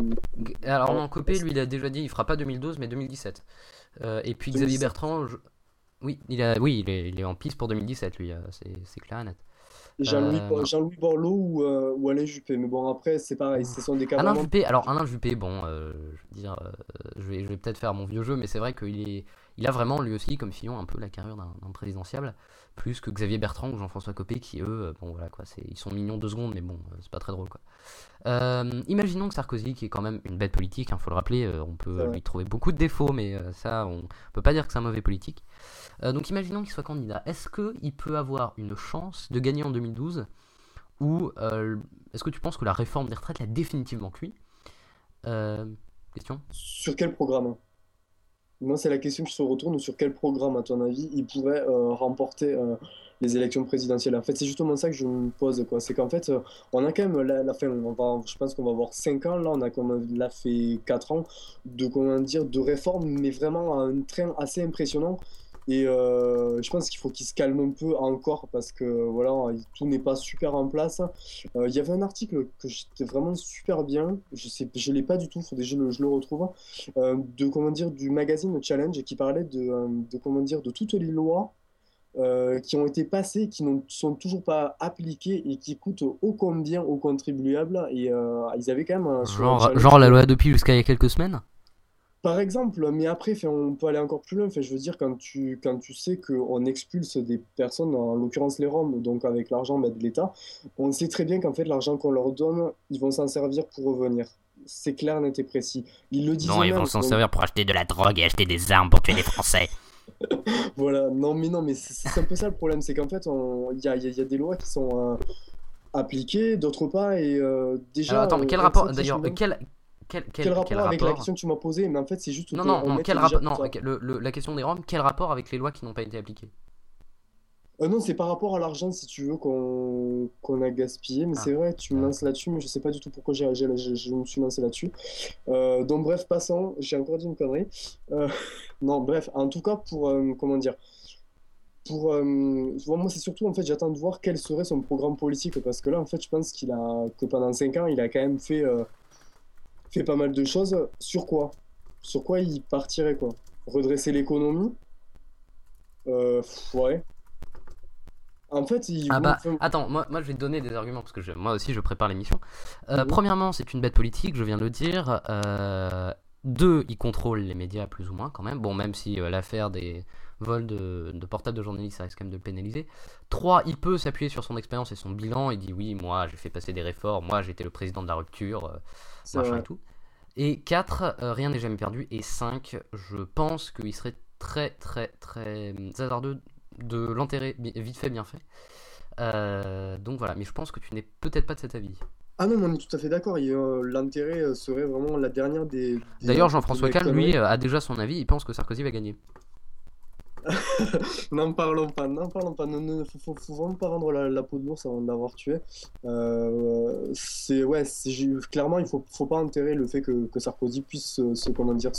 Alors par la non, Copé, lui, il a déjà dit, il fera pas 2012, mais 2017. Et puis Xavier 2017. Bertrand, oui, il est en piste pour 2017, lui, c'est clair et net. Et Euh, Jean-Louis Borloo ou Alain Juppé. Mais bon, après, c'est pareil, ce sont des cas Alain vraiment. Juppé, alors Alain Juppé, bon, je veux dire, je vais peut-être faire mon vieux jeu, mais c'est vrai il a vraiment lui aussi, comme Fillon, un peu la carrure d'un présidentiable, plus que Xavier Bertrand ou Jean-François Copé, qui eux, bon voilà quoi, ils sont mignons 2 secondes, mais bon, c'est pas très drôle quoi. Imaginons que Sarkozy, qui est quand même une bête politique, faut le rappeler, on C'est peut vrai. lui trouver beaucoup de défauts, mais ça, on peut pas dire que c'est un mauvais politique. Donc imaginons qu'il soit candidat. Est-ce qu'il peut avoir une chance de gagner en 2012 ou est-ce que tu penses que la réforme des retraites l'a définitivement cuit? Euh, Question. Sur quel programme? Moi, c'est la question qui se retourne. Sur quel programme, à ton avis, il pourrait remporter les élections présidentielles? En fait, c'est justement ça que je me pose, quoi. C'est qu'en fait, on a quand même la fin. Je pense qu'on va avoir 5 ans. Là, on a quand même là fait 4 ans de, comment dire, de réformes, mais vraiment à un train assez impressionnant. Et je pense qu'il faut qu'il se calme un peu encore parce que voilà, tout n'est pas super en place. Il y avait un article que j'étais vraiment super bien. Je l'ai pas du tout. Faudrait que je le retrouve de comment dire du magazine Challenge qui parlait de comment dire de toutes les lois qui ont été passées, qui ne sont toujours pas appliquées et qui coûtent ô combien aux contribuables. Et ils avaient quand même sur un challenge. Genre la loi Adopi jusqu'à il y a quelques semaines. Par exemple, mais après, enfin, on peut aller encore plus loin. Enfin, je veux dire, quand tu sais qu'on expulse des personnes, en l'occurrence les Roms, donc avec l'argent bah, de l'État, on sait très bien qu'en fait, l'argent qu'on leur donne, ils vont s'en servir pour revenir. C'est clair, net et précis. Ils le disent Non, ils vont eux-mêmes. s'en Donc, servir pour acheter de la drogue et acheter des armes pour tuer les Français. voilà, non, mais c'est un peu ça le problème, c'est qu'en fait, il y a des lois qui sont appliquées, d'autres pas, et Alors déjà, attends, mais quel on rapport sait d'ailleurs très quel quel rapport avec la rapport? question que tu m'as posée, mais en fait, c'est juste Non, qu'on mette quel déjà rapport? tout Non, ça. la question des Roms, quel rapport avec les lois qui n'ont pas été appliquées? Non, c'est par rapport à l'argent, si tu veux, qu'on a gaspillé. Mais Ah, c'est vrai, tu me lances d'accord. là-dessus, mais je sais pas du tout pourquoi je me suis lancé là-dessus. Donc, bref, passons. J'ai encore dit une connerie. Euh, non, bref, en tout cas, pour, comment dire, moi, c'est surtout, en fait, j'attends de voir quel serait son programme politique. Parce que là, en fait, je pense que pendant 5 ans, il a quand même fait pas mal de choses. Sur quoi? Sur quoi il partirait, quoi? Redresser l'économie? Ouais. En fait, Ah bah, enfin, attends, moi je vais te donner des arguments parce que moi aussi je prépare l'émission. mhm. Premièrement, c'est une bête politique, je viens de le dire. Deux, il contrôle les médias plus ou moins quand même. Bon, même si l'affaire des vols de portables de journalistes, ça risque quand même de le pénaliser. Trois, il peut s'appuyer sur son expérience et son bilan. Il dit oui, moi j'ai fait passer des réformes, moi j'étais le président de la rupture, C'est machin et vrai. tout. Et 4, rien n'est jamais perdu. Et 5, je pense qu'il serait très très très hasardeux de l'enterrer vite fait, bien fait. Donc voilà, mais je pense que tu n'es peut-être pas de cet avis. Ah non, mais on est tout à fait d'accord. L'intérêt serait vraiment la dernière D'ailleurs, des Jean-François Kahn, lui, a déjà son avis, il pense que Sarkozy va gagner. N'en parlons pas, n'en parlons pas. Faut vraiment pas rendre la peau de l'ours avant de l'avoir tué. Clairement, il faut pas enterrer le fait que Sarkozy puisse comment dire,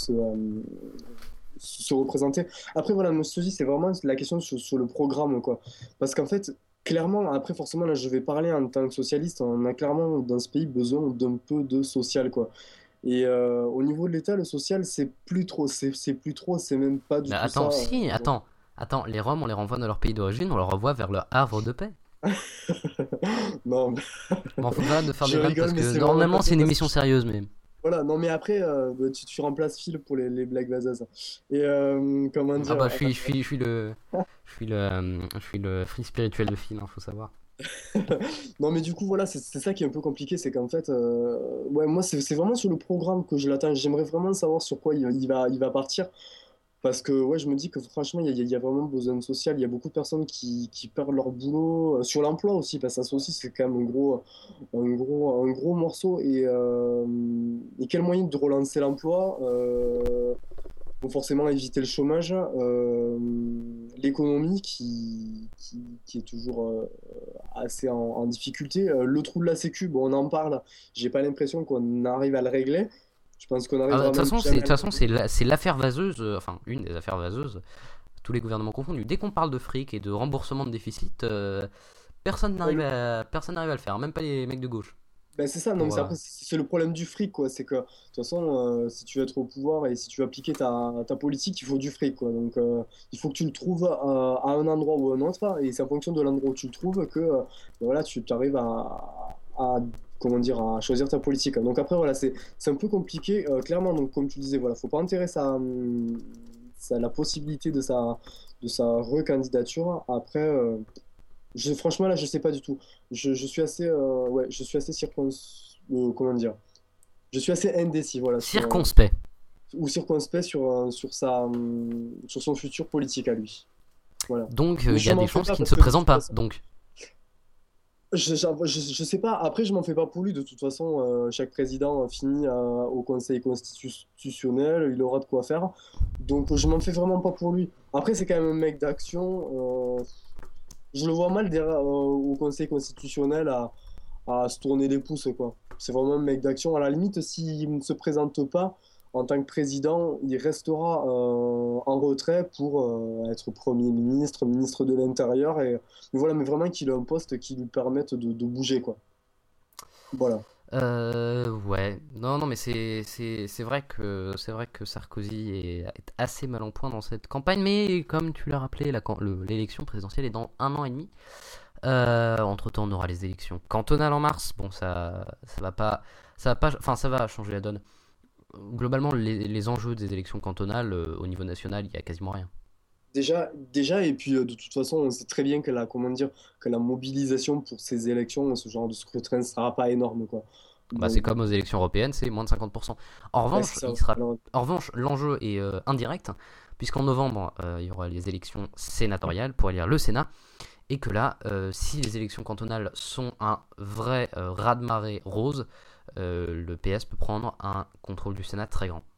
se représenter. Après, voilà, moi, je te dis, c'est vraiment la question sur le programme, quoi. Parce qu'en fait, clairement, après, forcément, là, je vais parler en tant que socialiste, on a clairement, dans ce pays, besoin d'un peu de social, quoi. Et au niveau de l'État, le social, c'est plus trop, c'est même pas du Mais tout attends, ça. si, attends, les Roms, on les renvoie dans leur pays d'origine, on les renvoie vers leur havre de paix. Non, Bon, faut pas de faire je des vannes rigole, parce mais que c'est vraiment normalement pas c'est ça, une parce émission que sérieuse, mais voilà, non, mais après, tu remplaces Phil pour les blagues vaseuses. Et comment ah dire, bah je suis le free spirituel de Phil, hein, faut savoir. non, mais du coup, voilà, c'est ça qui est un peu compliqué, c'est qu'en fait, ouais, moi, c'est vraiment sur le programme que je l'attends. J'aimerais vraiment savoir sur quoi il va partir. Parce que, ouais, je me dis que franchement, il y a vraiment besoin de social. Il y a beaucoup de personnes qui perdent leur boulot. Sur l'emploi aussi, parce que ça aussi, c'est quand même un gros morceau. Et quel moyen de relancer l'emploi? Bon, forcément, éviter le chômage, l'économie qui est toujours assez en difficulté. Le trou de la Sécu, bon, on en parle, j'ai pas l'impression qu'on arrive à le régler. Je pense qu'on Ah bah, n'arrivera de toute même façon, jamais à le c'est régler. c'est l'affaire vaseuse, enfin une des affaires vaseuses, tous les gouvernements confondus. Dès qu'on parle de fric et de remboursement de déficit, Ouais, personne n'arrive à le faire, même pas les mecs de gauche. ben c'est ça, non, mais Pour, après, c'est le problème du fric, quoi. C'est que, de toute façon, si tu veux être au pouvoir et si tu veux appliquer ta politique, il faut du fric, quoi. Donc, il faut que tu le trouves à un endroit ou à un autre, et c'est en fonction de l'endroit où tu le trouves que, voilà, tu arrives comment dire, à choisir ta politique. Donc, après, voilà, c'est un peu compliqué, clairement. Donc, comme tu disais, voilà, faut pas enterrer la possibilité de sa recandidature. Après, franchement, là, je sais pas du tout. Je suis assez, ouais, je suis assez comment dire? Je suis assez indécis, voilà, circonspect. ou circonspect sur son futur politique à lui. Voilà. Donc Mais il y je a m'en des fais chances pas qu'il ne parce se que de présente toute pas. façon, Donc, je sais pas. Après, je m'en fais pas pour lui. De toute façon, chaque président finit au Conseil constitutionnel. Il aura de quoi faire. Donc, je m'en fais vraiment pas pour lui. Après, c'est quand même un mec d'action. Je le vois mal derrière, au Conseil constitutionnel à se tourner les pouces, quoi. C'est vraiment un mec d'action. À la limite, s'il ne se présente pas en tant que président, il restera en retrait pour être Premier ministre, ministre de l'Intérieur. Mais voilà, mais vraiment qu'il ait un poste qui lui permette de bouger, quoi. Voilà. ouais, non, mais c'est vrai que Sarkozy est assez mal en point dans cette campagne, mais comme tu l'as rappelé, l'élection présidentielle est dans 1 an et demi. Entre-temps, on aura les élections cantonales en mars. Bon, enfin, ça va changer la donne. Globalement, les enjeux des élections cantonales au niveau national, il y a quasiment rien. Déjà, et puis de toute façon, on sait très bien comment dire, que la mobilisation pour ces élections, ce genre de scrutin, ne sera pas énorme, quoi. Bah, c'est Donc, comme aux élections européennes, c'est moins de 50%. En ouais, c'est revanche, ça. en revanche, l'enjeu est indirect, puisqu'en novembre, il y aura les élections sénatoriales pour élire le Sénat, et que là, si les élections cantonales sont un vrai raz-de-marée rose, le PS peut prendre un contrôle du Sénat très grand.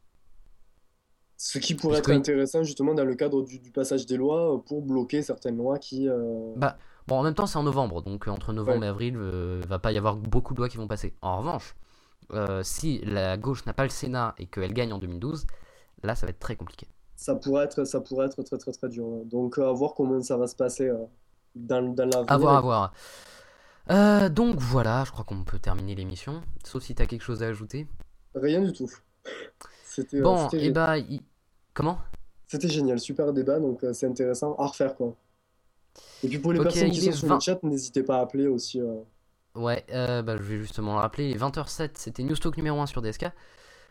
Ce qui pourrait Puisque, être intéressant justement dans le cadre du passage des lois pour bloquer certaines lois qui... bah, bon, en même temps, c'est en novembre, donc entre novembre Ouais, et avril, va pas y avoir beaucoup de lois qui vont passer. En revanche, si la gauche n'a pas le Sénat et qu'elle gagne en 2012, là, ça va être très compliqué. ça pourrait être très très très dur, ouais. Donc à voir comment ça va se passer dans À l'avenir. voir, à voir. Donc voilà, je crois qu'on peut terminer l'émission, sauf si t'as quelque chose à ajouter. Rien du tout. C'était euh, Bon, c'était et gé- bah, comment? c'était génial, super débat, donc c'est intéressant à refaire, quoi. Et puis pour les Ok, personnes qui il sont est sur le 20. chat, n'hésitez pas à appeler aussi. Ouais, bah, je vais justement le rappeler, il est 20h07, c'était Newstalk numéro 1 sur DSK.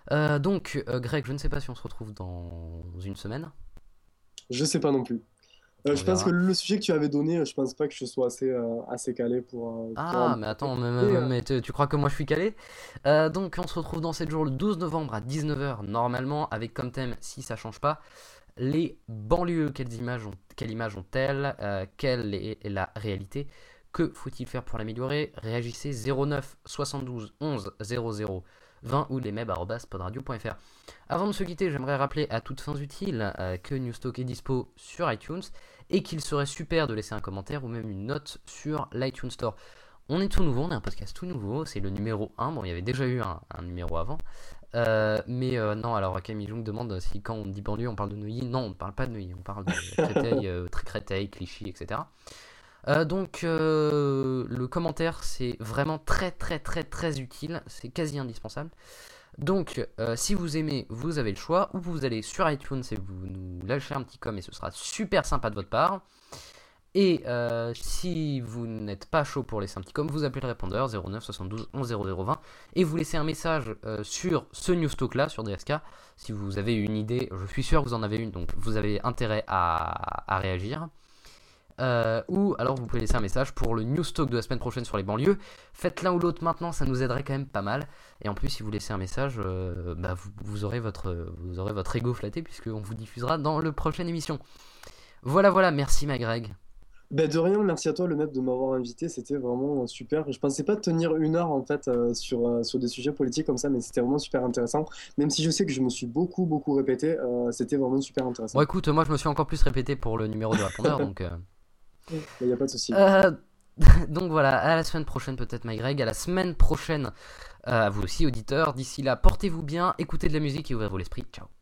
Donc, Greg, je ne sais pas si on se retrouve dans une semaine. Je sais pas non plus. On Je pense que verra. le sujet que tu avais donné, je pense pas que je sois assez calé pour en Ah, mais attends, parler. mais tu crois que moi je suis calé? Donc on se retrouve dans 7 jours le 12 novembre à 19h normalement avec comme thème, si ça change pas, les banlieues. Quelle image ont-elles? Quelle est la réalité? Que faut-il faire pour l'améliorer? Réagissez 09 72 11 00 20 ou lesmeb@podradio.fr. Avant de se quitter, j'aimerais rappeler à toutes fins utiles que Newstalk est dispo sur iTunes et qu'il serait super de laisser un commentaire ou même une note sur l'iTunes Store. On est tout nouveau, on est un podcast tout nouveau, c'est le numéro 1, bon il y avait déjà eu un numéro avant, non, alors Camille Jung demande si quand on dit banlieue on parle de Neuilly. Non, on ne parle pas de Neuilly, on parle de Créteil, Créteil, Clichy, etc. Le commentaire c'est vraiment très très très très utile, c'est quasi indispensable. Donc si vous aimez, vous avez le choix, ou vous allez sur iTunes et vous nous lâchez un petit com et ce sera super sympa de votre part. Et si vous n'êtes pas chaud pour laisser un petit com, vous appelez le répondeur 09 72 11 0020 et vous laissez un message sur ce Newstalk là, sur DSK. Si vous avez une idée, je suis sûr que vous en avez une, donc vous avez intérêt à réagir. Ou alors vous pouvez laisser un message pour le Newstalk de la semaine prochaine sur les banlieues. Faites l'un ou l'autre maintenant, ça nous aiderait quand même pas mal. Et en plus, si vous laissez un message, vous aurez votre ego flatté puisqu'on vous diffusera dans le prochaine émission. Voilà, merci Greg. Ben de rien, merci à toi le maître de m'avoir invité, c'était vraiment super. Je pensais pas tenir 1 heure en fait sur des sujets politiques comme ça, mais c'était vraiment super intéressant. Même si je sais que je me suis beaucoup répété, c'était vraiment super Bon intéressant. écoute, moi je me suis encore plus répété pour le numéro de répondeur, donc... Il n'y a pas de souci. Donc voilà, à la semaine prochaine peut-être Greg, à la semaine prochaine à vous aussi auditeurs. D'ici là, portez-vous bien, écoutez de la musique et ouvrez-vous l'esprit. Ciao.